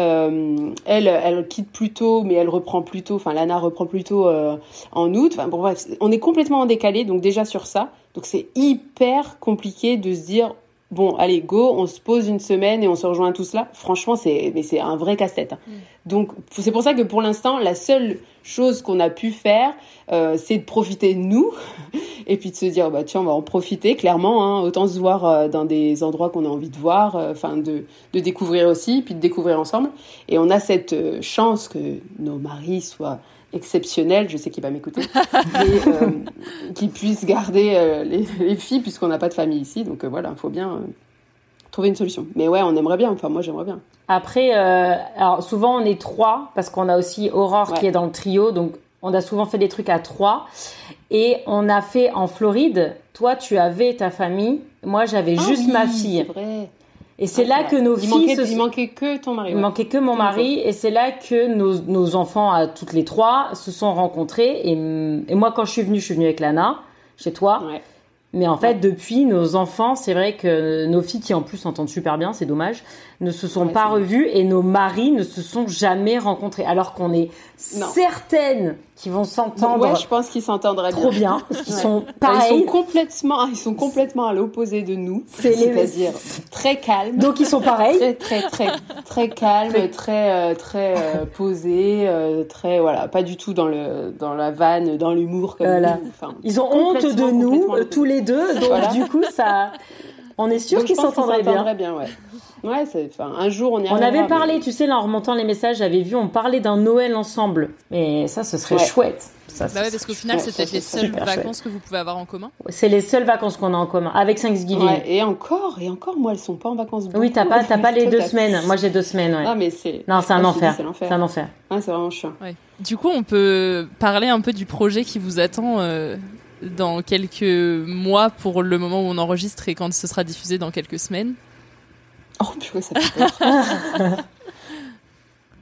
Elle quitte plus tôt, mais elle reprend plus tôt. Enfin, Lana reprend plus tôt en août. Enfin bon, bref, on est complètement en décalé. Donc déjà sur ça, donc c'est hyper compliqué de se dire. Bon, allez, go, on se pose une semaine et on se rejoint tous là. Franchement, c'est un vrai casse-tête. Donc, c'est pour ça que pour l'instant, la seule chose qu'on a pu faire, c'est de profiter de nous et puis de se dire, tiens, on va en profiter, clairement. Autant se voir dans des endroits qu'on a envie de voir, de découvrir aussi, puis de découvrir ensemble. Et on a cette chance que nos maris soient exceptionnel, je sais qu'il va m'écouter, et qui puisse garder les filles puisqu'on n'a pas de famille ici, donc voilà, il faut bien trouver une solution. Mais ouais, on aimerait bien, enfin moi j'aimerais bien. Après, alors souvent on est 3 parce qu'on a aussi Aurore qui est dans le trio, donc on a souvent fait des trucs à 3 et on a fait en Floride, toi tu avais ta famille, moi j'avais juste ma fille. C'est vrai. Et c'est là que nos filles... Il manquait que ton mari. Il manquait que mon mari. Et c'est là que nos enfants, à toutes les 3, se sont rencontrés. Et moi, quand je suis venue avec Lana, chez toi. Ouais. Mais en fait, depuis, nos enfants, c'est vrai que nos filles, qui en plus s'entendent super bien, c'est dommage, ne se sont pas revues. Et nos maris ne se sont jamais rencontrés. Alors qu'on est certaines qu'ils vont s'entendre. Ouais, je pense qu'ils s'entendraient trop bien. Parce qu'ils sont pareils. Ils sont complètement à l'opposé de nous. C'est-à-dire très calmes. Donc ils sont pareils. Très calmes, très posés, très pas du tout dans la vanne, dans l'humour comme nous. Enfin, ils ont honte de nous tous les deux. Donc du coup on est sûr qu'ils s'entendraient bien. Ouais, un jour on y arrivera. On avait parlé, tu sais, là, en remontant les messages, j'avais vu, on parlait d'un Noël ensemble. Mais ça, ce serait chouette. Parce qu'au final, c'est peut-être les seules vacances que vous pouvez avoir en commun. C'est les seules vacances qu'on a en commun, avec Thanksgiving. Ouais, et encore, moi, elles sont pas en vacances. Oui, t'as pas les 2 semaines. Moi, j'ai 2 semaines, ouais. Non, c'est un enfer. C'est un enfer. Ouais, c'est vraiment chiant. Ouais. Du coup, on peut parler un peu du projet qui vous attend dans quelques mois pour le moment où on enregistre et quand ce sera diffusé dans quelques semaines. Oh, purée, ça fait peur.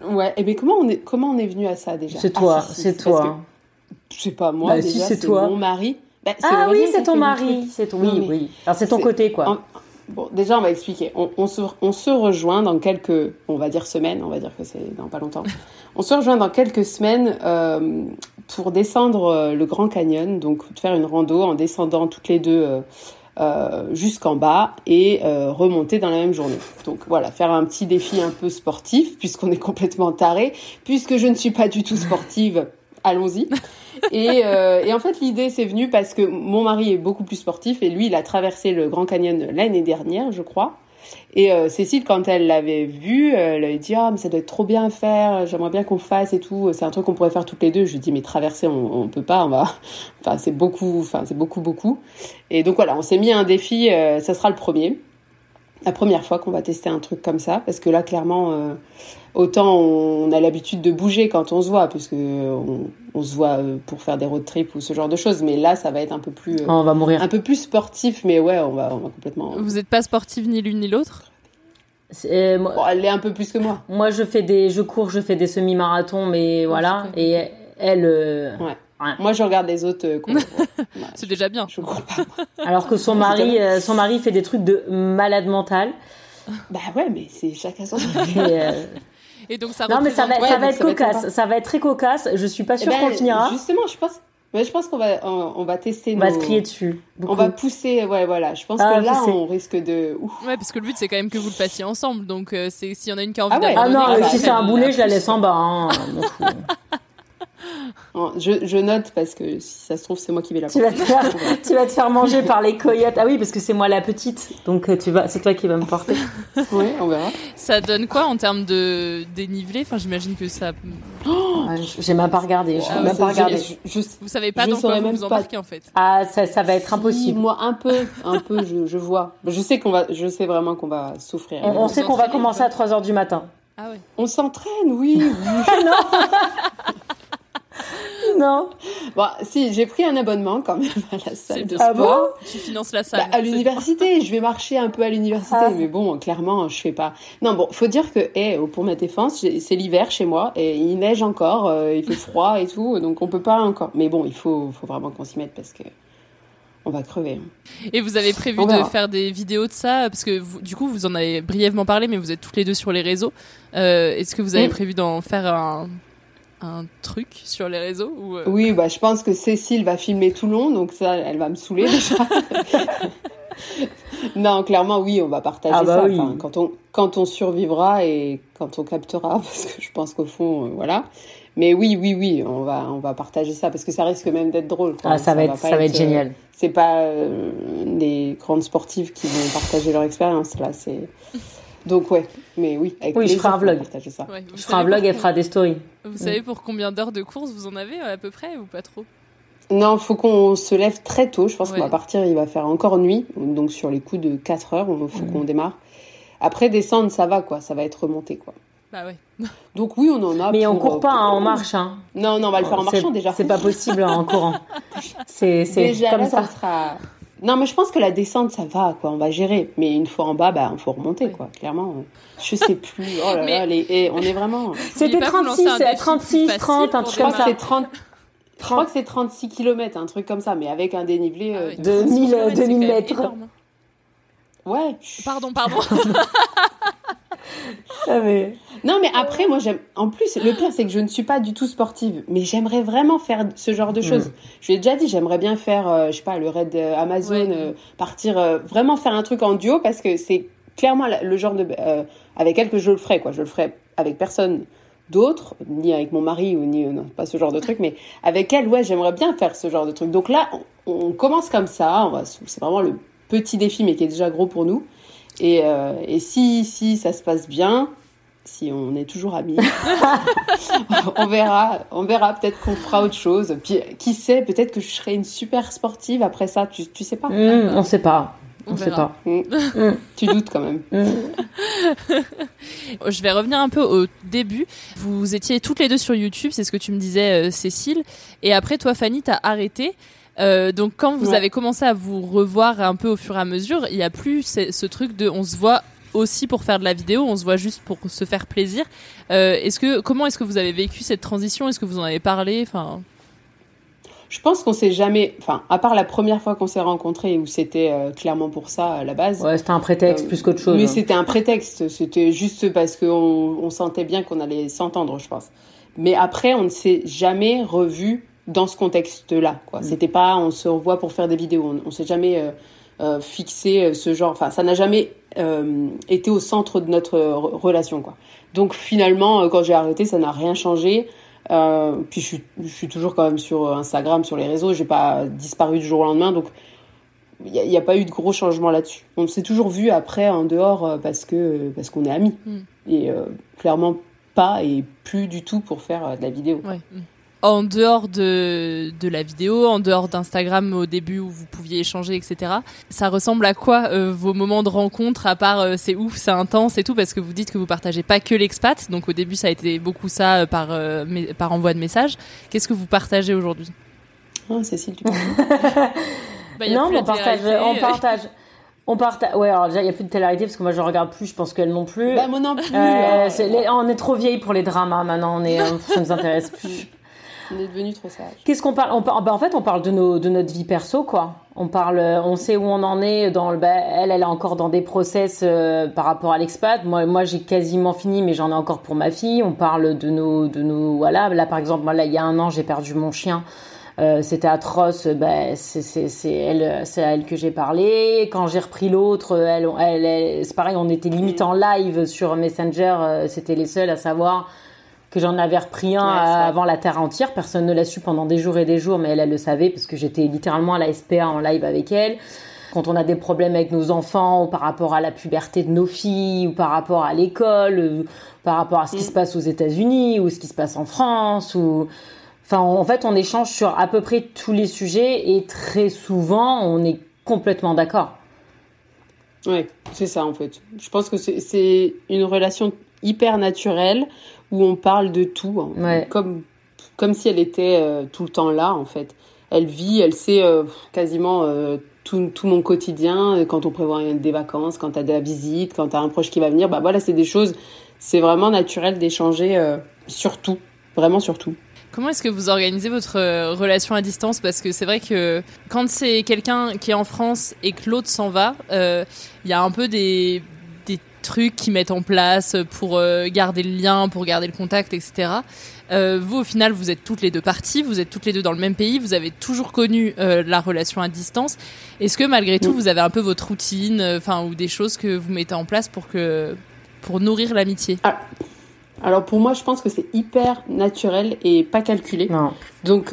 Ouais, et mais comment on est venu à ça déjà? C'est toi, c'est toi. Je sais pas, moi, déjà, si, c'est toi. Mon mari. C'est ton mari. C'est ton... Oui. Alors, c'est ton côté, quoi. Bon, déjà, on va expliquer. On se rejoint dans quelques, on va dire semaines, on va dire que c'est dans pas longtemps. On se rejoint dans quelques semaines pour descendre le Grand Canyon, donc faire une rando en descendant toutes les deux jusqu'en bas et remonter dans la même journée. Donc voilà, faire un petit défi un peu sportif, puisqu'on est complètement tarés, puisque je ne suis pas du tout sportive. Allons-y. Et en fait, l'idée, c'est venu parce que mon mari est beaucoup plus sportif et lui, il a traversé le Grand Canyon l'année dernière, je crois. Et Cécile, quand elle l'avait vu, elle avait dit « Ah, mais ça doit être trop bien à faire, j'aimerais bien qu'on fasse et tout. C'est un truc qu'on pourrait faire toutes les deux. » Je lui ai dit « Mais traverser, on peut pas, on va... » Enfin, c'est beaucoup. Et donc voilà, on s'est mis un défi, ça sera le premier. La première fois qu'on va tester un truc comme ça, parce que là, clairement, autant on a l'habitude de bouger quand on se voit, parce que on se voit pour faire des road trips ou ce genre de choses, mais là, ça va être un peu plus... on va mourir. Un peu plus sportif, mais ouais, on va complètement... Vous n'êtes pas sportive ni l'une ni l'autre? Bon, elle l'est un peu plus que moi. Moi, je cours, je fais des semi-marathons, mais voilà, et elle... Ouais. Moi, je regarde les autres. C'est déjà bien. Je crois pas. Alors que son mari fait des trucs de malade mental. Bah ouais, mais c'est chacun son truc. Et donc ça. Non, mais ça va être cocasse. Ça va être très cocasse. Je suis pas sûre qu'on le finira. Justement, je pense qu'on va tester. On va se crier dessus. On va pousser. Ouais, voilà. Je pense que là, on risque de. Ouais, parce que le but c'est quand même que vous le fassiez ensemble. Donc c'est s'il y en a une qui a envie d'abandonner. Ah non, si c'est un boulet, je la laisse en bas. Hein. Je note parce que si ça se trouve c'est moi qui vais la porter. Tu vas te faire manger par les coyotes. Ah oui, parce que c'est moi la petite, donc c'est toi qui vas me porter. Oui, on verra. Ça donne quoi en termes de dénivelé? Enfin, j'imagine que ça. J'ai même pas regardé. Vous savez pas dans quoi vous embarquez en fait. Ah, ça va être impossible. Moi, un peu, je vois. Je sais vraiment qu'on va souffrir. On sait qu'on va commencer à 3h du matin. Ah ouais. On s'entraîne, oui. Non. Bon, si, j'ai pris un abonnement quand même à la salle de sport. Bon, tu finances la salle. À l'université, je vais marcher un peu à l'université, mais bon, clairement, je fais pas. Non, bon, faut dire que, pour ma défense, c'est l'hiver chez moi et il neige encore, il fait froid et tout, donc on peut pas encore. Mais bon, il faut vraiment qu'on s'y mette parce que on va crever. Et vous avez prévu de faire des vidéos de ça parce que du coup, vous en avez brièvement parlé, mais vous êtes toutes les deux sur les réseaux. Est-ce que vous avez prévu d'en faire un truc sur les réseaux ou Oui, je pense que Cécile va filmer tout le long, donc ça, elle va me saouler déjà. Non, clairement, oui, on va partager ça. Oui. Enfin, quand on survivra et quand on captera, parce que je pense qu'au fond, voilà. Mais oui, on va partager ça parce que ça risque même d'être drôle. Quoi. Ça va être génial. C'est pas les grandes sportives qui vont partager leur expérience là, c'est. Donc ouais, mais oui, je ferai un vlog. Ça. Ouais, je ferai un vlog et fera des stories. Vous savez pour combien d'heures de course vous en avez à peu près ou pas trop? Non, faut qu'on se lève très tôt. Je pense qu'on va partir, il va faire encore nuit, donc sur les coups de 4 heures, il faut qu'on démarre. Après descendre, ça va quoi, ça va être remonté quoi. Bah ouais. Donc oui, on en a. Mais on court pas, on marche. Hein. Non, on va le faire en marchant déjà. C'est pas possible en courant. C'est déjà, comme là, ça. Sera... Non, mais je pense que la descente, ça va, quoi. On va gérer. Mais une fois en bas, il faut remonter, quoi. Clairement. Je sais plus. Oh là là, on est vraiment... C'était 36, 30, un truc comme ça. Je crois que c'est 36 km, un truc comme ça, mais avec un dénivelé de 2000 mètres. Énorme. Ouais. Pardon. Non, mais après, moi, j'aime... En plus, le pire, c'est que je ne suis pas du tout sportive, mais j'aimerais vraiment faire ce genre de choses. Je lui ai déjà dit, j'aimerais bien faire, je sais pas, le raid Amazon, partir, vraiment faire un truc en duo, parce que c'est clairement le genre de... avec elle que je le ferais, quoi. Je le ferais avec personne d'autre, ni avec mon mari, ou ni... non, pas ce genre de truc, mais avec elle, ouais, j'aimerais bien faire ce genre de truc. Donc là, on commence comme ça, c'est vraiment le petit défi, mais qui est déjà gros pour nous. Et si ça se passe bien, si on est toujours amis, on verra peut-être qu'on fera autre chose. Puis qui sait, peut-être que je serai une super sportive après ça, tu sais pas. On sait pas. On sait pas. Tu doutes quand même. Je vais revenir un peu au début. Vous étiez toutes les deux sur YouTube, c'est ce que tu me disais, Cécile. Et après, toi, Fanny, t'as arrêté. Donc quand vous avez commencé à vous revoir un peu au fur et à mesure, il y a plus ce truc de on se voit aussi pour faire de la vidéo, on se voit juste pour se faire plaisir. Comment est-ce que vous avez vécu cette transition ? Est-ce que vous en avez parlé ? Je pense qu'on s'est jamais, à part la première fois qu'on s'est rencontrés où c'était clairement pour ça à la base. Ouais, c'était un prétexte plus qu'autre chose. Mais c'était un prétexte, c'était juste parce qu'on sentait bien qu'on allait s'entendre, je pense. Mais après, on ne s'est jamais revus dans ce contexte-là, quoi. C'était pas, on se revoit pour faire des vidéos. On s'est jamais fixé ce genre. Enfin, ça n'a jamais été au centre de notre relation, quoi. Donc finalement, quand j'ai arrêté, ça n'a rien changé. Puis je suis toujours quand même sur Instagram, sur les réseaux. J'ai pas disparu du jour au lendemain, donc il y a pas eu de gros changements là-dessus. On s'est toujours vu après en dehors parce qu'on est amis et clairement pas et plus du tout pour faire de la vidéo. Ouais. En dehors de la vidéo, en dehors d'Instagram au début où vous pouviez échanger, etc. Ça ressemble à quoi vos moments de rencontre, à part c'est ouf, c'est intense et tout, parce que vous dites que vous partagez pas que l'expat, donc au début ça a été beaucoup ça par envoi de messages. Qu'est-ce que vous partagez aujourd'hui ? Cécile, tu Non, mais on partage. Ouais, alors déjà, il n'y a plus de télé-réalité parce que moi, je ne regarde plus, je pense qu'elle non plus. Bah, moi non plus. On est trop vieilles pour les dramas maintenant, ça ne nous intéresse plus. On est devenus trop sages. Qu'est-ce qu'on parle ? En fait, on parle de notre vie perso, quoi. On sait où on en est. Elle est encore dans des process par rapport à l'expat. Moi, j'ai quasiment fini, mais j'en ai encore pour ma fille. On parle de nos voilà. Là, par exemple, il y a 1 an, j'ai perdu mon chien. C'était atroce. C'est à elle que j'ai parlé. Quand j'ai repris l'autre, c'est pareil. On était limite en live sur Messenger. C'était les seuls à savoir que j'en avais repris un avant la terre entière. Personne ne l'a su pendant des jours et des jours, mais elle le savait parce que j'étais littéralement à la SPA en live avec elle. Quand on a des problèmes avec nos enfants ou par rapport à la puberté de nos filles ou par rapport à l'école, par rapport à ce qui se passe aux États-Unis ou ce qui se passe en France en fait, on échange sur à peu près tous les sujets et très souvent, on est complètement d'accord. Ouais, c'est ça en fait. Je pense que c'est une relation hyper naturelle où on parle de tout, comme si elle était tout le temps là en fait. Elle vit, elle sait quasiment tout mon quotidien, quand on prévoit des vacances, quand t'as de la visite, quand t'as un proche qui va venir, c'est des choses, c'est vraiment naturel d'échanger sur tout, vraiment sur tout. Comment est-ce que vous organisez votre relation à distance ? Parce que c'est vrai que quand c'est quelqu'un qui est en France et que l'autre s'en va, y a un peu des trucs qu'ils mettent en place pour garder le lien, pour garder le contact, etc. Vous, au final, vous êtes toutes les deux parties, vous êtes toutes les deux dans le même pays, vous avez toujours connu la relation à distance. Est-ce que malgré tout, vous avez un peu votre routine, ou des choses que vous mettez en place pour nourrir l'amitié ? Alors pour moi, je pense que c'est hyper naturel et pas calculé. Non. Donc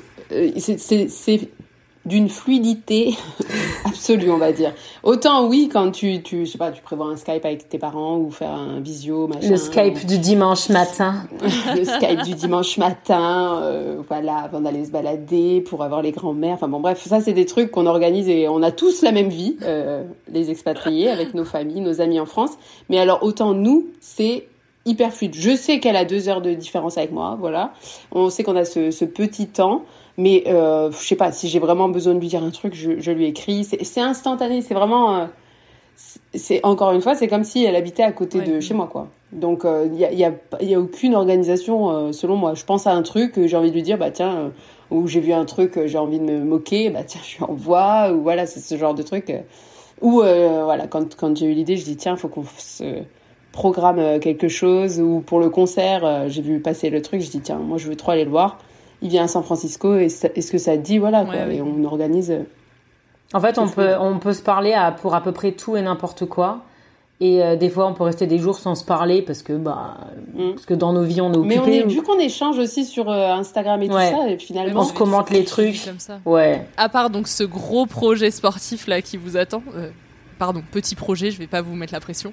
c'est d'une fluidité absolue, on va dire. Autant oui, quand tu prévois un Skype avec tes parents ou faire un visio, machin. Le Skype du dimanche matin. Le Skype du dimanche matin, avant d'aller se balader, pour avoir les grands-mères. Enfin bon, bref, ça c'est des trucs qu'on organise et on a tous la même vie, les expatriés, avec nos familles, nos amis en France. Mais alors autant nous, c'est hyper fluide. Je sais qu'elle a 2 heures de différence avec moi, voilà. On sait qu'on a ce petit temps, mais je sais pas, si j'ai vraiment besoin de lui dire un truc, je lui écris. C'est instantané, c'est vraiment... c'est encore une fois, c'est comme si elle habitait à côté de chez moi, quoi. Donc, il y a aucune organisation, selon moi. Je pense à un truc, j'ai envie de lui dire, tiens, ou j'ai vu un truc, j'ai envie de me moquer, tiens, je lui envoie, ou voilà, c'est ce genre de truc. Ou, voilà, quand j'ai eu l'idée, je dis, tiens, faut qu'on se programme quelque chose, ou pour le concert, j'ai vu passer le truc, je dis tiens, moi je veux trop aller le voir, il vient à San Francisco, est-ce que ça te dit, voilà, quoi, et on organise. En fait, on peut se parler pour à peu près tout et n'importe quoi, et des fois on peut rester des jours sans se parler parce que dans nos vies on est occupés. Mais vu qu'on échange aussi sur Instagram et tout ça, et finalement on se commente les trucs comme ça. Ouais. À part donc ce gros projet sportif là qui vous attend. Pardon, petit projet, je vais pas vous mettre la pression.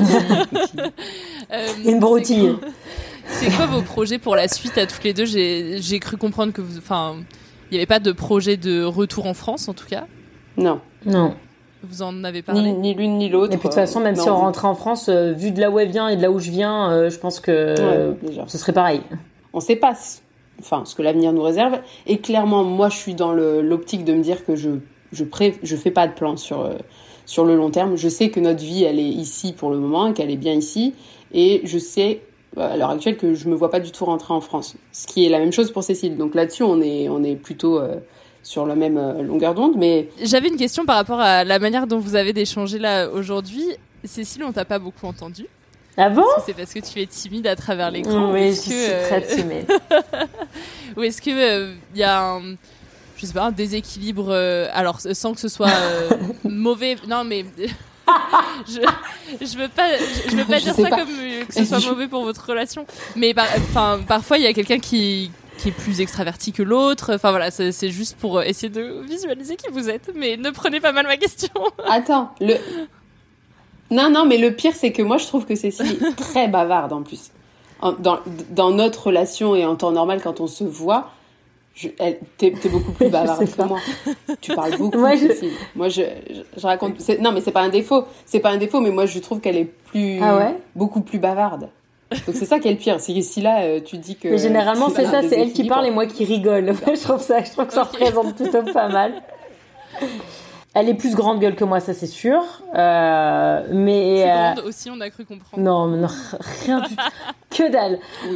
Une broutille. C'est quoi vos projets pour la suite à toutes les deux ? J'ai cru comprendre que il n'y avait pas de projet de retour en France en tout cas. Non. Vous en avez parlé ? Ni l'une ni l'autre. Et puis de toute façon, même si on rentrait en France, vu de là où elle vient et de là où je viens, je pense que ce serait pareil. On sait pas ce que l'avenir nous réserve. Et clairement, moi, je suis dans l'optique de me dire que je fais pas de plan sur le long terme. Je sais que notre vie, elle est ici pour le moment, qu'elle est bien ici. Et je sais, à l'heure actuelle, que je me vois pas du tout rentrer en France. Ce qui est la même chose pour Cécile. Donc là-dessus, on est plutôt sur la même longueur d'onde. Mais j'avais une question par rapport à la manière dont vous avez d'échanger là aujourd'hui. Cécile, on t'a pas beaucoup entendu. Ah bon ? Est-ce que c'est parce que tu es timide à travers l'écran? Oui, je suis très timide. Ou est-ce que y a je sais pas, un déséquilibre, alors sans que ce soit mauvais, non mais je veux pas dire ça comme que ce soit mauvais pour votre relation, mais parfois il y a quelqu'un qui est plus extraverti que l'autre, enfin voilà, c'est juste pour essayer de visualiser qui vous êtes, mais ne prenez pas mal ma question. Attends, non, mais le pire, c'est que moi, je trouve que Cécile est très bavarde, en plus. Dans notre relation et en temps normal, quand on se voit, t'es beaucoup plus bavarde que moi. Tu parles beaucoup, Cécile. Moi, je raconte... Non, mais c'est pas un défaut. C'est pas un défaut, mais moi, je trouve qu'elle est beaucoup plus bavarde. Donc, c'est ça qui est le pire. C'est que si là, tu dis que... Mais généralement, c'est ça, c'est elle qui parle et moi qui rigole. Je trouve que ça représente plutôt pas mal. Elle est plus grande gueule que moi, ça c'est sûr. Mais plus grande aussi, on a cru comprendre. Non, rien du tout. Que dalle. Oui.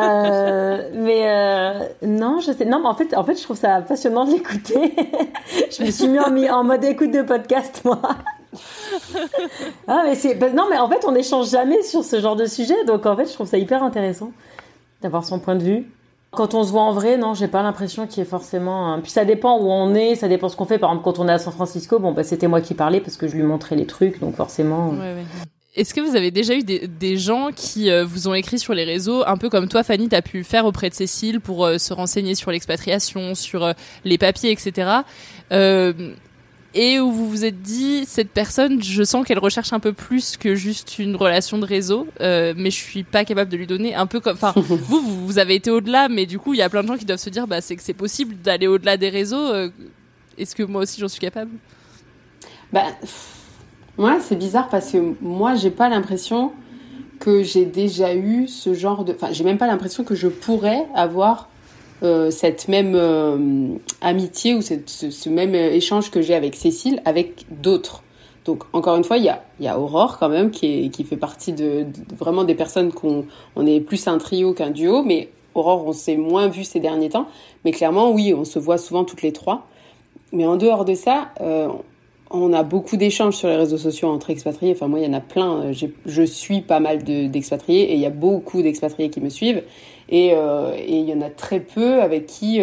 Non, je sais. Non, mais en fait, je trouve ça passionnant de l'écouter. Je me suis mis en mode écoute de podcast, moi. Non, mais en fait, on n'échange jamais sur ce genre de sujet, donc en fait, je trouve ça hyper intéressant d'avoir son point de vue. Quand on se voit en vrai, non, j'ai pas l'impression qu'il y ait forcément... Puis ça dépend où on est, ça dépend ce qu'on fait. Par exemple, quand on est à San Francisco, c'était moi qui parlais parce que je lui montrais les trucs, donc forcément... Ouais. Est-ce que vous avez déjà eu des gens qui vous ont écrit sur les réseaux, un peu comme toi, Fanny, t'as pu faire auprès de Cécile pour se renseigner sur l'expatriation, sur les papiers, etc. Et où vous vous êtes dit, cette personne, je sens qu'elle recherche un peu plus que juste une relation de réseau, mais je suis pas capable de lui donner un peu comme... Enfin, vous avez été au-delà, mais du coup, il y a plein de gens qui doivent se dire, c'est que c'est possible d'aller au-delà des réseaux. Est-ce que moi aussi, j'en suis capable ? Ouais, c'est bizarre parce que moi, j'ai pas l'impression que j'ai déjà eu ce genre de... Enfin, j'ai même pas l'impression que je pourrais avoir... cette même amitié ou ce même échange que j'ai avec Cécile avec d'autres. Donc encore une fois, il y a Aurore quand même qui fait partie de vraiment des personnes on est plus un trio qu'un duo, mais Aurore on s'est moins vu ces derniers temps, mais clairement oui, on se voit souvent toutes les trois. Mais en dehors de ça, on a beaucoup d'échanges sur les réseaux sociaux entre expatriés. Enfin moi il y en a plein, je suis pas mal d'expatriés et il y a beaucoup d'expatriés qui me suivent. Et il y en a très peu avec qui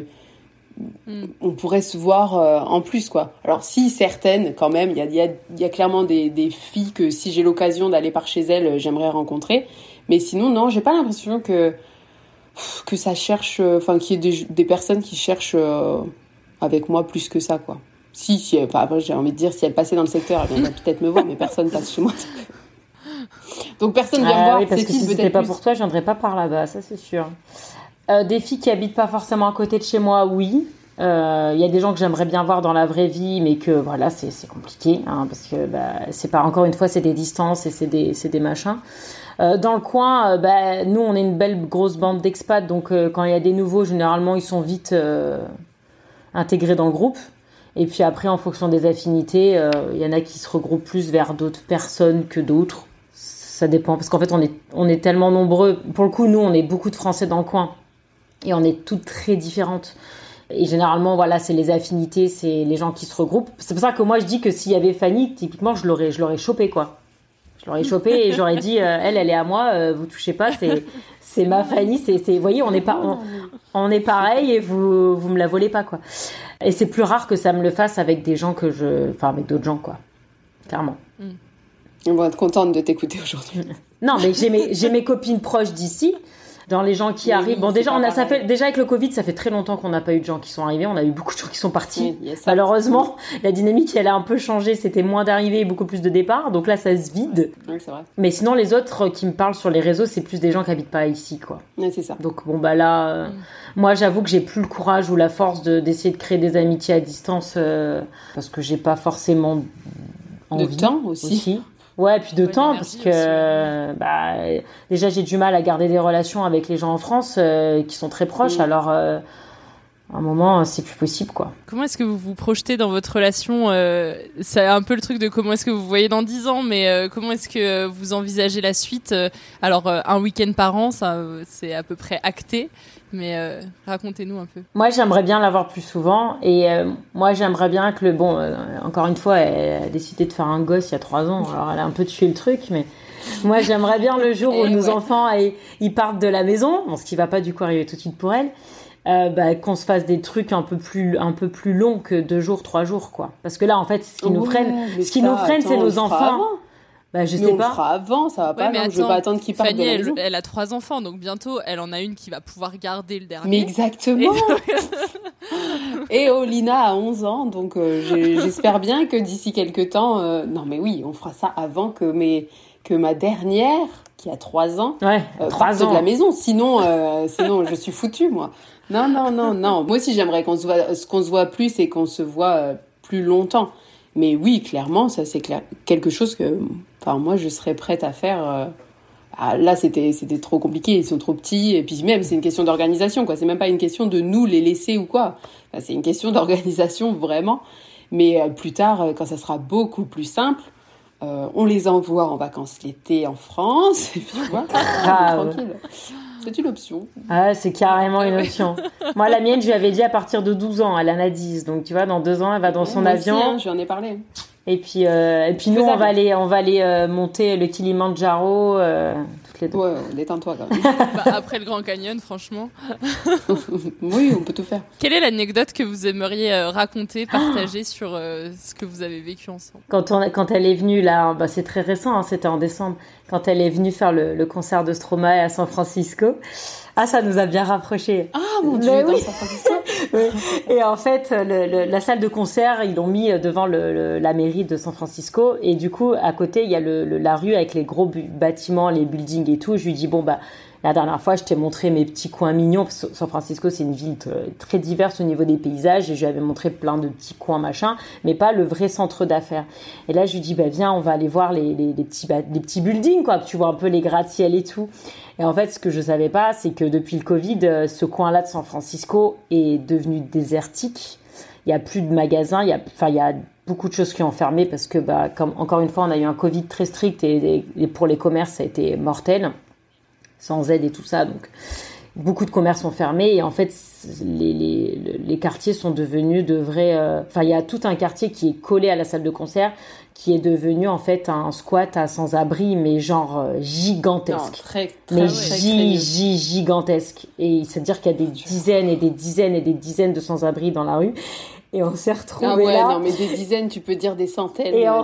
on pourrait se voir en plus, quoi. Alors si certaines, quand même, il y a clairement des filles que si j'ai l'occasion d'aller par chez elles, j'aimerais rencontrer. Mais sinon, non, j'ai pas l'impression que ça cherche... Enfin, qu'il y ait des personnes qui cherchent avec moi plus que ça, quoi. Après, j'ai envie de dire, si elles passaient dans le secteur, elles viendraient peut-être me voir, mais personne passe chez moi. Donc personne vient me voir. Oui, parce que si c'était pas pour toi, je viendrais pas par là-bas, ça c'est sûr. Des filles qui habitent pas forcément à côté de chez moi, oui. Il y a des gens que j'aimerais bien voir dans la vraie vie, mais que voilà, c'est compliqué, hein, parce que c'est pas, encore une fois, c'est des distances et c'est des machins. Dans le coin, nous on est une belle grosse bande d'expats, donc quand il y a des nouveaux, généralement ils sont vite intégrés dans le groupe. Et puis après, en fonction des affinités, il y en a qui se regroupent plus vers d'autres personnes que d'autres. Ça dépend, parce qu'en fait, on est tellement nombreux. Pour le coup, nous, on est beaucoup de Français dans le coin. Et on est toutes très différentes. Et généralement, voilà, c'est les affinités, c'est les gens qui se regroupent. C'est pour ça que moi, je dis que s'il y avait Fanny, typiquement, je l'aurais chopée, quoi. Je l'aurais chopée et j'aurais dit, elle est à moi, vous touchez pas, c'est ma Fanny. Vous voyez, on est pareil et vous me la volez pas, quoi. Et c'est plus rare que ça me le fasse avec des gens avec d'autres gens, quoi. Clairement. On va être contente de t'écouter aujourd'hui. Non, mais j'ai mes copines proches d'ici. Dans les gens qui arrivent. Bon, déjà, déjà avec le Covid, ça fait très longtemps qu'on n'a pas eu de gens qui sont arrivés. On a eu beaucoup de gens qui sont partis. Oui, malheureusement, la dynamique, elle a un peu changé. C'était moins d'arrivées et beaucoup plus de départs. Donc là, ça se vide. Oui, c'est vrai. Mais sinon, les autres qui me parlent sur les réseaux, c'est plus des gens qui habitent pas ici, quoi. Oui, c'est ça. Donc bon, là, moi, j'avoue que j'ai plus le courage ou la force d'essayer de créer des amitiés à distance parce que j'ai pas forcément envie. De temps aussi. Ouais, puis de temps, parce que déjà j'ai du mal à garder des relations avec les gens en France qui sont très proches. Alors un moment, c'est plus possible, quoi. Comment est-ce que vous vous projetez dans votre relation c'est un peu le truc de comment est-ce que vous voyez dans 10 ans, mais comment est-ce que vous envisagez la suite Alors, un week-end par an, ça, c'est à peu près acté, mais racontez-nous un peu. Moi, j'aimerais bien l'avoir plus souvent, et moi, j'aimerais bien que encore une fois, elle a décidé de faire un gosse il y a 3 ans, alors elle a un peu tué le truc, mais moi, j'aimerais bien le jour où nos enfants, ils partent de la maison, ce qui va pas du coup arriver tout de suite pour elle, qu'on se fasse des trucs un peu plus longs que 2 jours, 3 jours, quoi. Parce que là, en fait, ce qui nous freine, c'est nos enfants. Je sais pas. On le fera avant, ça va pas. Mais je vais pas attendre qu'ils partent Fanny, de la maison. elle a 3 enfants, donc bientôt, elle en a une qui va pouvoir garder le dernier. Mais exactement. Et Lina a 11 ans, donc j'espère bien que d'ici quelques temps, non mais oui, on fera ça avant que ma dernière, qui a 3 ans, parte de la maison. Sinon, je suis foutue, moi. Non. Moi aussi, j'aimerais qu'on se voit plus et qu'on se voit plus longtemps. Mais oui, clairement, ça c'est quelque chose que, moi, je serais prête à faire. Là, c'était trop compliqué. Ils sont trop petits. Et puis même, c'est une question d'organisation, quoi. C'est même pas une question de nous les laisser ou quoi. C'est une question d'organisation, vraiment. Mais plus tard, quand ça sera beaucoup plus simple, on les envoie en vacances l'été en France. Et puis voilà, tranquille. C'est une option. Ah, c'est carrément une option. Moi, la mienne, je lui avais dit à partir de 12 ans. Elle en a 10. Donc, tu vois, dans 2 ans, elle va dans son avion. Aussi, hein, je lui en ai parlé. Et puis nous, on va aller monter le Kilimandjaro toutes les 2. Ouais, détends-toi quand même. Après le Grand Canyon, franchement. Oui, on peut tout faire. Quelle est l'anecdote que vous aimeriez raconter, partager sur ce que vous avez vécu ensemble ? Quand elle est venue, là, c'est très récent, hein, c'était en décembre, quand elle est venue faire le concert de Stromae à San Francisco. Ah, ça nous a bien rapprochés. Ah, mon Dieu, dans San Francisco. Oui. Et en fait, la salle de concert, ils l'ont mis devant la mairie de San Francisco. Et du coup, à côté, il y a la rue avec les gros bâtiments, les buildings et tout. Je lui dis, la dernière fois, je t'ai montré mes petits coins mignons. Parce que San Francisco, c'est une ville très diverse au niveau des paysages. Et je lui avais montré plein de petits coins, machin, mais pas le vrai centre d'affaires. Et là, je lui dis, viens, on va aller voir les petits buildings, quoi, que tu vois un peu les gratte-ciel et tout. Et en fait, ce que je savais pas, c'est que depuis le Covid, ce coin-là de San Francisco est devenu désertique. Il y a plus de magasins, il y a beaucoup de choses qui ont fermé parce que, comme encore une fois, on a eu un Covid très strict et pour les commerces, ça a été mortel, sans aide et tout ça. Donc, beaucoup de commerces ont fermé et en fait, les quartiers sont devenus de vrais. Il y a tout un quartier qui est collé à la salle de concert, qui est devenu en fait un squat à sans-abri, mais genre gigantesque. Non, gigantesque. Et c'est-à-dire qu'il y a des dizaines et des dizaines et des dizaines de sans-abri dans la rue. Et on s'est retrouvés là. Non, mais des dizaines, tu peux dire des centaines. Et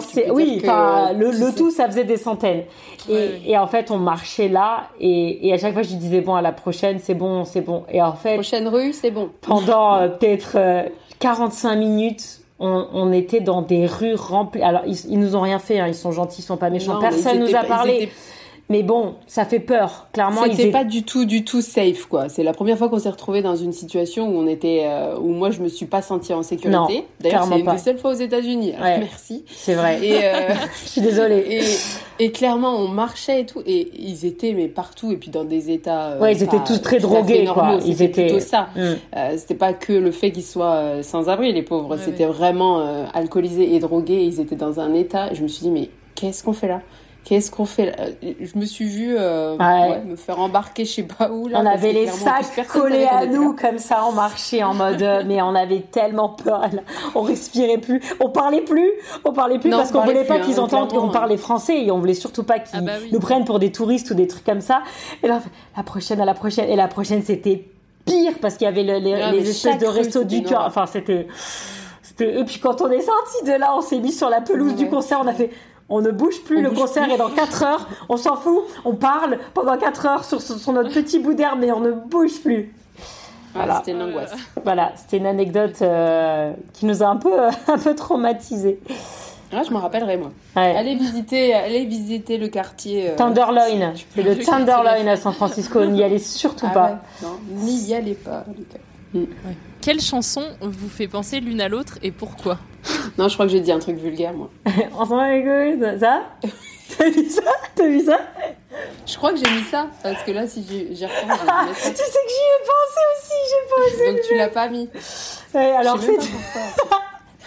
le tout, ça faisait des centaines. Et en fait, on marchait là, et à chaque fois, je lui disais, à la prochaine, c'est bon. Et en fait. Prochaine rue, c'est bon. Pendant peut-être 45 minutes, on était dans des rues remplies. Alors, ils nous ont rien fait, hein, ils sont gentils, ils sont pas méchants. Personne nous a parlé. Mais bon, ça fait peur. Clairement, c'était pas du tout safe, quoi. C'est la première fois qu'on s'est retrouvés dans une situation où où moi je me suis pas sentie en sécurité. Non, d'ailleurs, c'est une des seules fois aux États-Unis. Alors, merci. C'est vrai. Et je suis désolée. Et clairement, on marchait et tout, et ils étaient partout, et puis dans des états. Ils étaient tous très drogués, quoi. Ils étaient plutôt ça. C'était pas que le fait qu'ils soient sans abri, les pauvres. C'était vraiment alcoolisés et drogués. Ils étaient dans un état. Je me suis dit, mais qu'est-ce qu'on fait là? Qu'est-ce qu'on fait là? Je me suis vue me faire embarquer je sais pas où là. On avait les sacs collés à nous comme ça, on marchait en mode mais on avait tellement peur, on respirait plus, on parlait plus parce qu'on voulait pas qu'ils entendent qu'on parlait français et on voulait surtout pas qu'ils nous prennent pour des touristes ou des trucs comme ça. Et là la prochaine c'était pire parce qu'il y avait les espèces de restos du cœur. Enfin c'était et puis quand on est sorti de là, on s'est mis sur la pelouse du concert, on a fait on ne bouge plus, le concert est dans 4 heures, on s'en fout, on parle pendant 4 heures sur notre petit bout d'herbe, mais on ne bouge plus. Voilà. C'était une angoisse. Voilà, c'était une anecdote qui nous a un peu traumatisés. Ah, je m'en rappellerai, moi. Ouais. Allez visiter le quartier... Tenderloin. Le Tenderloin à San Francisco, n'y allez surtout pas. Ouais, non, n'y allez pas, Lucas. Ouais. Quelle chanson vous fait penser l'une à l'autre et pourquoi? Non, je crois que j'ai dit un truc vulgaire, moi. On s'en va les couilles, ça? T'as vu ça? Je crois que j'ai mis ça, parce que là, si j'y reprends, je vais mettre ça. Tu sais que j'y ai pensé aussi, j'ai pas osé. Donc tu l'as pas mis. Ouais, alors je sais même pas pourquoi.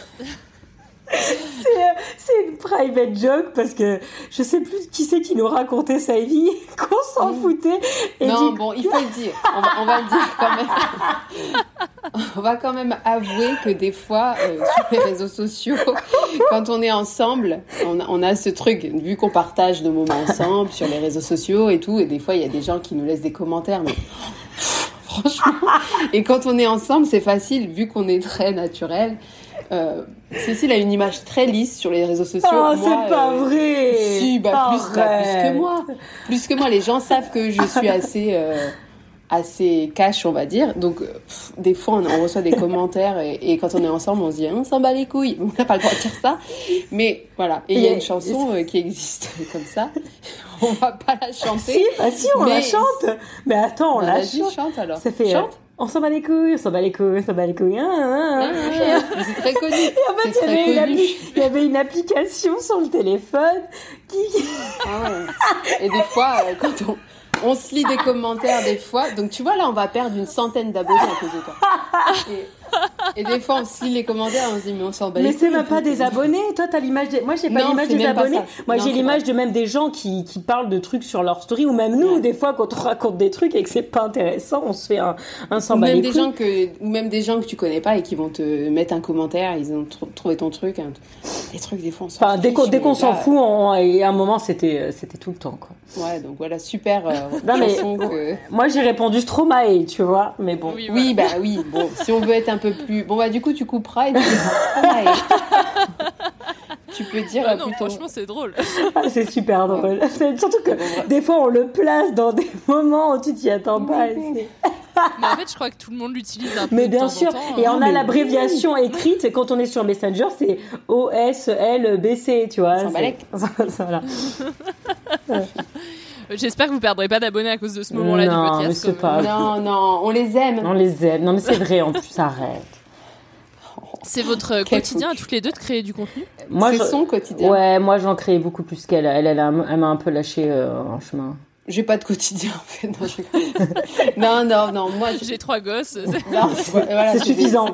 C'est une private joke parce que je sais plus qui c'est qui nous racontait sa vie, qu'on s'en foutait. Et non, bon, il faut le dire. On va le dire quand même. On va quand même avouer que des fois, sur les réseaux sociaux, quand on est ensemble, on a ce truc, vu qu'on partage nos moments ensemble sur les réseaux sociaux et tout, et des fois, il y a des gens qui nous laissent des commentaires, mais franchement. Et quand on est ensemble, c'est facile, vu qu'on est très naturel. Cécile a une image très lisse sur les réseaux sociaux. Oh, moi, c'est pas vrai. Si, plus que moi. Plus que moi. Les gens savent que je suis assez cash, on va dire. Donc, des fois, on reçoit des commentaires et quand on est ensemble, on se dit, on s'en bat les couilles. On n'a pas le droit de dire ça. Mais voilà. Et il y a une chanson qui existe comme ça. On va pas la chanter. Si, on la chante. Mais attends, on la chante. Chante alors. Ça fait. Chante. On s'en bat les couilles, on s'en bat les couilles, on s'en bat les couilles. Mais c'est très connu. Et en fait, il y avait une application sur le téléphone qui... Et des fois, quand on se lit des commentaires, des fois... Donc, tu vois, là, on va perdre une centaine d'abonnés à cause de toi. Et des fois, on se lit les commentaires, on se dit, mais on s'en bat les couilles. Mais c'est même pas des abonnés. Toi, t'as l'image des... Moi, j'ai pas l'image des abonnés. Moi, j'ai l'image de même des gens qui parlent de trucs sur leur story, ou même nous, des fois, quand on raconte des trucs et que c'est pas intéressant, on se fait un s'en bat les couilles. Ou même des gens que tu connais pas et qui vont te mettre un commentaire, ils ont trouvé ton truc. Des trucs, des fois, on s'en fout. Dès qu'on s'en fout, et à un moment, c'était tout le temps, quoi. Ouais, donc voilà, super chanson Moi, j'ai répondu Stromae, tu vois, mais bon. Oui, bah oui, bon, si on veut être un peu plus... Bon, bah du coup, tu couperas et tu diras Stromae. Tu peux dire non, plutôt... franchement, c'est drôle. C'est super drôle. Surtout que des fois, on le place dans des moments où tu t'y attends pas. Mais en fait, je crois que tout le monde l'utilise un peu. Mais bien sûr. Et on a l'abréviation oui. écrite. Quand on est sur Messenger, c'est OSLBC, tu vois. Voilà. J'espère que vous perdrez pas d'abonnés à cause de ce moment-là du podcast. Mais c'est pas... Non, on les aime. On les aime. Non, mais c'est vrai, en plus, arrête. C'est votre quotidien à toutes les deux de créer du contenu ? C'est son quotidien. Ouais, moi j'en crée beaucoup plus qu'elle. Elle m'a un peu lâché en chemin. J'ai pas de quotidien en fait. Non, moi j'ai 3 gosses. Voilà, c'est suffisant.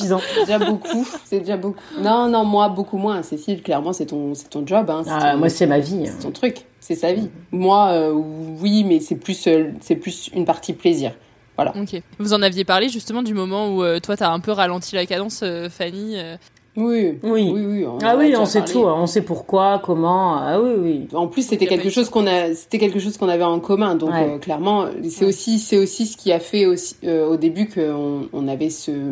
C'est déjà beaucoup. Non, moi beaucoup moins. Cécile, clairement, c'est ton job. Hein, moi, c'est ma vie. C'est ton truc. C'est sa vie. Moi, oui, mais c'est plus une partie plaisir. Voilà. Ok. Vous en aviez parlé justement du moment où toi t'as un peu ralenti la cadence, Fanny. Oui. On sait tout. On sait pourquoi, comment. Ah oui. En plus, c'était quelque chose qu'on avait en commun. Donc clairement, c'est aussi ce qui a fait aussi au début qu'on avait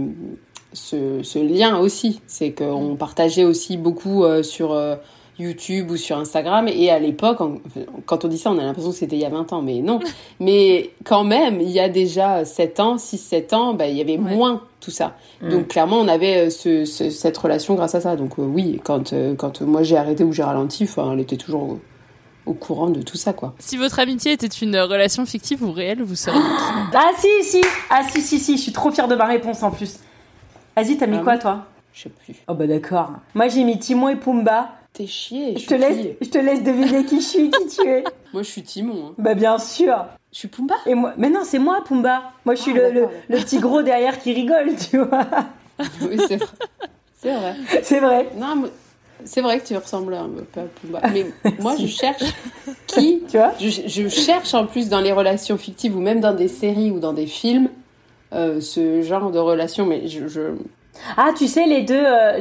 ce lien aussi. C'est qu'on partageait aussi beaucoup sur YouTube ou sur Instagram, et à l'époque, quand on dit ça, on a l'impression que c'était il y a 20 ans, mais non. Mais quand même, il y a déjà 6-7 ans, il y avait moins tout ça. Donc clairement, on avait cette relation grâce à ça. Donc oui, quand moi j'ai arrêté ou j'ai ralenti, elle était toujours au courant de tout ça, quoi. Si votre amitié était une relation fictive ou réelle, vous seriez qui ? Ah si, je suis trop fière de ma réponse en plus. Vas-y, t'as mis quoi, toi ? Je sais plus. Oh bah d'accord. Moi j'ai mis Timon et Pumba. T'es chier. Je te laisse deviner qui je suis, qui tu es. Moi je suis Timon. Hein. Bah bien sûr. Je suis Pumba. Et moi, mais non, c'est moi Pumba. Moi je suis le petit gros derrière qui rigole, tu vois. Oui, c'est vrai. C'est vrai. Non, c'est vrai que tu ressembles un peu à Pumba. Mais moi je cherche qui, tu vois. Je cherche en plus dans les relations fictives ou même dans des séries ou dans des films ce genre de relation, mais je... Ah, tu sais, les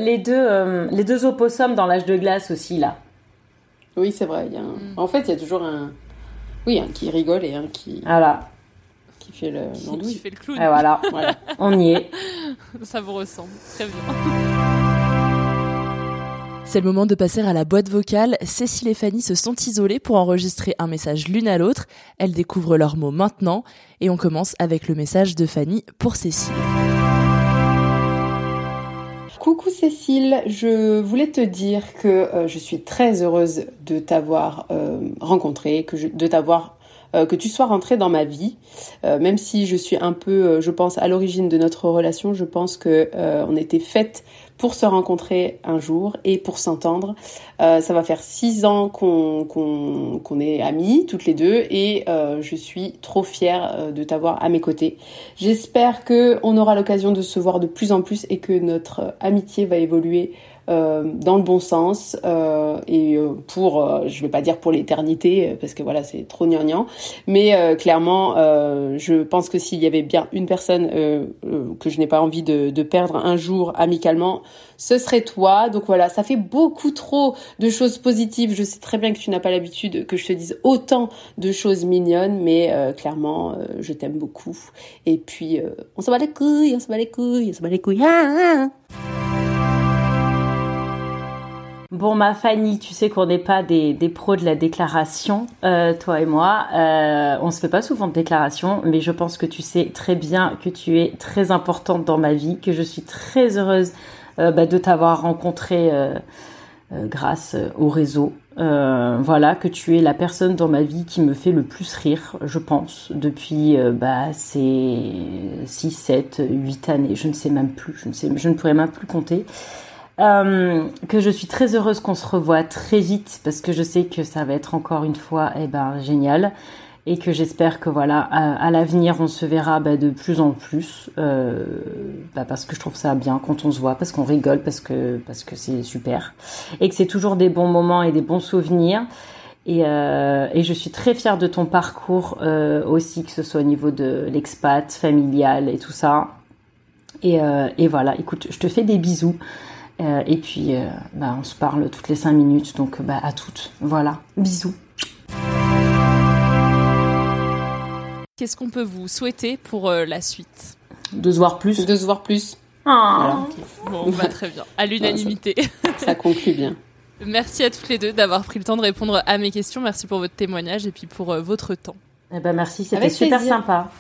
deux opossums dans l'âge de glace aussi, là. Oui, c'est vrai. En fait, il y a toujours un qui rigole et un qui... Voilà. Qui fait l'andouille. Qui fait le clown. Et voilà. On y est. Ça vous ressemble. Très bien. C'est le moment de passer à la boîte vocale. Cécile et Fanny se sont isolées pour enregistrer un message l'une à l'autre. Elles découvrent leurs mots maintenant. Et on commence avec le message de Fanny pour Cécile. Coucou Cécile, je voulais te dire que je suis très heureuse de t'avoir rencontrée, de t'avoir que tu sois rentré dans ma vie, même si je suis un peu, je pense, à l'origine de notre relation. Je pense que on était faites pour se rencontrer un jour et pour s'entendre. Ça va faire 6 ans qu'on est amies toutes les deux et je suis trop fière de t'avoir à mes côtés. J'espère que on aura l'occasion de se voir de plus en plus et que notre amitié va évoluer dans le bon sens et pour, je vais pas dire pour l'éternité parce que voilà c'est trop gnangnan, mais clairement je pense que s'il y avait bien une personne que je n'ai pas envie de perdre un jour amicalement, ce serait toi. Donc voilà, ça fait beaucoup trop de choses positives. Je sais très bien que tu n'as pas l'habitude que je te dise autant de choses mignonnes, mais clairement je t'aime beaucoup. Et puis on s'en bat les couilles, on s'en bat les couilles, on s'en bat les couilles. Bon, ma Fanny, tu sais qu'on n'est pas des pros de la déclaration, toi et moi. On se fait pas souvent de déclarations, mais je pense que tu sais très bien que tu es très importante dans ma vie, que je suis très heureuse de t'avoir rencontrée grâce au réseau. Voilà, que tu es la personne dans ma vie qui me fait le plus rire, je pense, depuis ces 6, 7, 8 années. Je ne sais même plus, je ne pourrais même plus compter. Que je suis très heureuse qu'on se revoie très vite parce que je sais que ça va être encore une fois génial et que j'espère que voilà à l'avenir on se verra de plus en plus parce que je trouve ça bien quand on se voit, parce qu'on rigole, parce que c'est super et que c'est toujours des bons moments et des bons souvenirs et je suis très fière de ton parcours aussi, que ce soit au niveau de l'expat, familial et tout ça et voilà, écoute, je te fais des bisous. Et puis, on se parle toutes les 5 minutes, donc à toutes. Voilà, bisous. Qu'est-ce qu'on peut vous souhaiter pour la suite ? De se voir plus. De se voir plus. Voilà. Bon, très bien. À l'unanimité. Ça conclut bien. Merci à toutes les deux d'avoir pris le temps de répondre à mes questions. Merci pour votre témoignage et puis pour votre temps. Merci, c'était super sympa.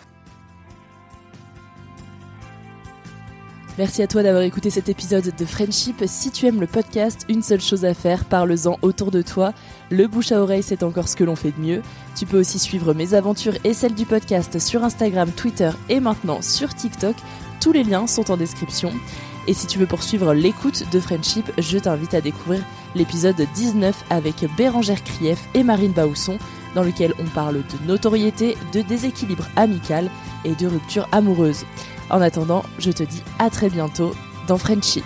Merci à toi d'avoir écouté cet épisode de Friendship. Si tu aimes le podcast, une seule chose à faire, parle-en autour de toi. Le bouche à oreille, c'est encore ce que l'on fait de mieux. Tu peux aussi suivre mes aventures et celles du podcast sur Instagram, Twitter et maintenant sur TikTok. Tous les liens sont en description. Et si tu veux poursuivre l'écoute de Friendship, je t'invite à découvrir l'épisode 19 avec Bérangère Krief et Marine Baousson, dans lequel on parle de notoriété, de déséquilibre amical et de rupture amoureuse. En attendant, je te dis à très bientôt dans Friendship.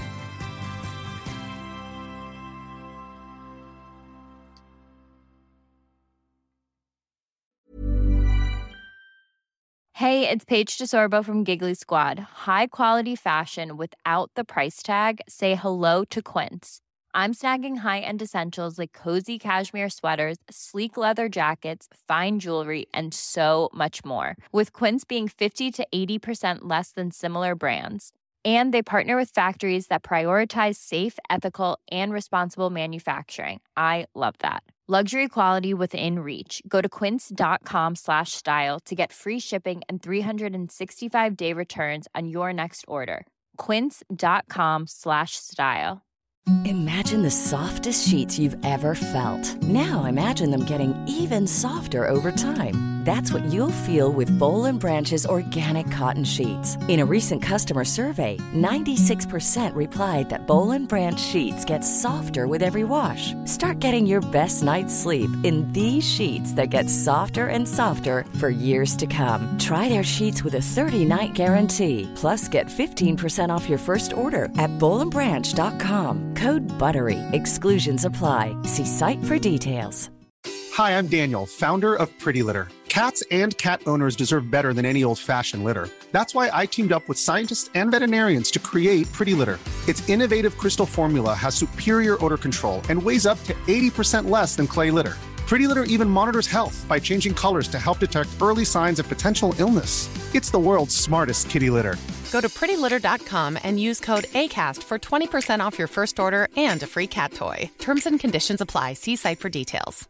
Hey, it's Paige DeSorbo from Giggly Squad. High quality fashion without the price tag. Say hello to Quince. I'm snagging high-end essentials like cozy cashmere sweaters, sleek leather jackets, fine jewelry, and so much more. With Quince being 50 to 80% less than similar brands. And they partner with factories that prioritize safe, ethical, and responsible manufacturing. I love that. Luxury quality within reach. Go to quince.com/style to get free shipping and 365-day returns on your next order. Quince.com/style. Imagine the softest sheets you've ever felt. Now imagine them getting even softer over time. That's what you'll feel with Boll & Branch's organic cotton sheets. In a recent customer survey, 96% replied that Boll & Branch sheets get softer with every wash. Start getting your best night's sleep in these sheets that get softer and softer for years to come. Try their sheets with a 30-night guarantee. Plus, get 15% off your first order at bollandbranch.com. Code BUTTERY. Exclusions apply. See site for details. Hi, I'm Daniel, founder of Pretty Litter. Cats and cat owners deserve better than any old-fashioned litter. That's why I teamed up with scientists and veterinarians to create Pretty Litter. Its innovative crystal formula has superior odor control and weighs up to 80% less than clay litter. Pretty Litter even monitors health by changing colors to help detect early signs of potential illness. It's the world's smartest kitty litter. Go to prettylitter.com and use code ACAST for 20% off your first order and a free cat toy. Terms and conditions apply. See site for details.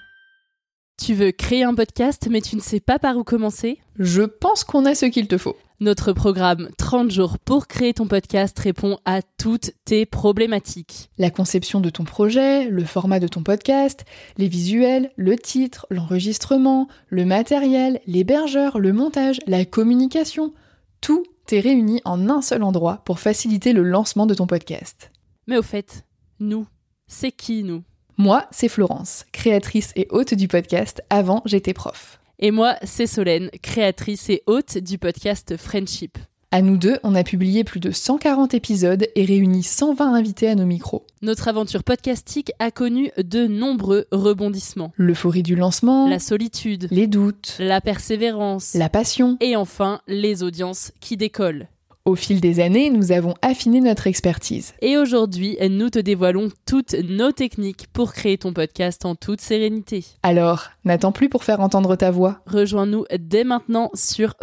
Tu veux créer un podcast mais tu ne sais pas par où commencer ? Je pense qu'on a ce qu'il te faut. Notre programme 30 jours pour créer ton podcast répond à toutes tes problématiques. La conception de ton projet, le format de ton podcast, les visuels, le titre, l'enregistrement, le matériel, l'hébergeur, le montage, la communication, tout est réuni en un seul endroit pour faciliter le lancement de ton podcast. Mais au fait, nous, c'est qui nous ? Moi, c'est Florence, créatrice et hôte du podcast Avant j'étais prof. Et moi, c'est Solène, créatrice et hôte du podcast Friendship. À nous deux, on a publié plus de 140 épisodes et réuni 120 invités à nos micros. Notre aventure podcastique a connu de nombreux rebondissements. L'euphorie du lancement, la solitude, les doutes, la persévérance, la passion et enfin les audiences qui décollent. Au fil des années, nous avons affiné notre expertise. Et aujourd'hui, nous te dévoilons toutes nos techniques pour créer ton podcast en toute sérénité. Alors, n'attends plus pour faire entendre ta voix. Rejoins-nous dès maintenant sur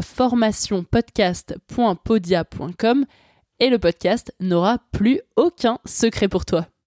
formationpodcast.podia.com et le podcast n'aura plus aucun secret pour toi.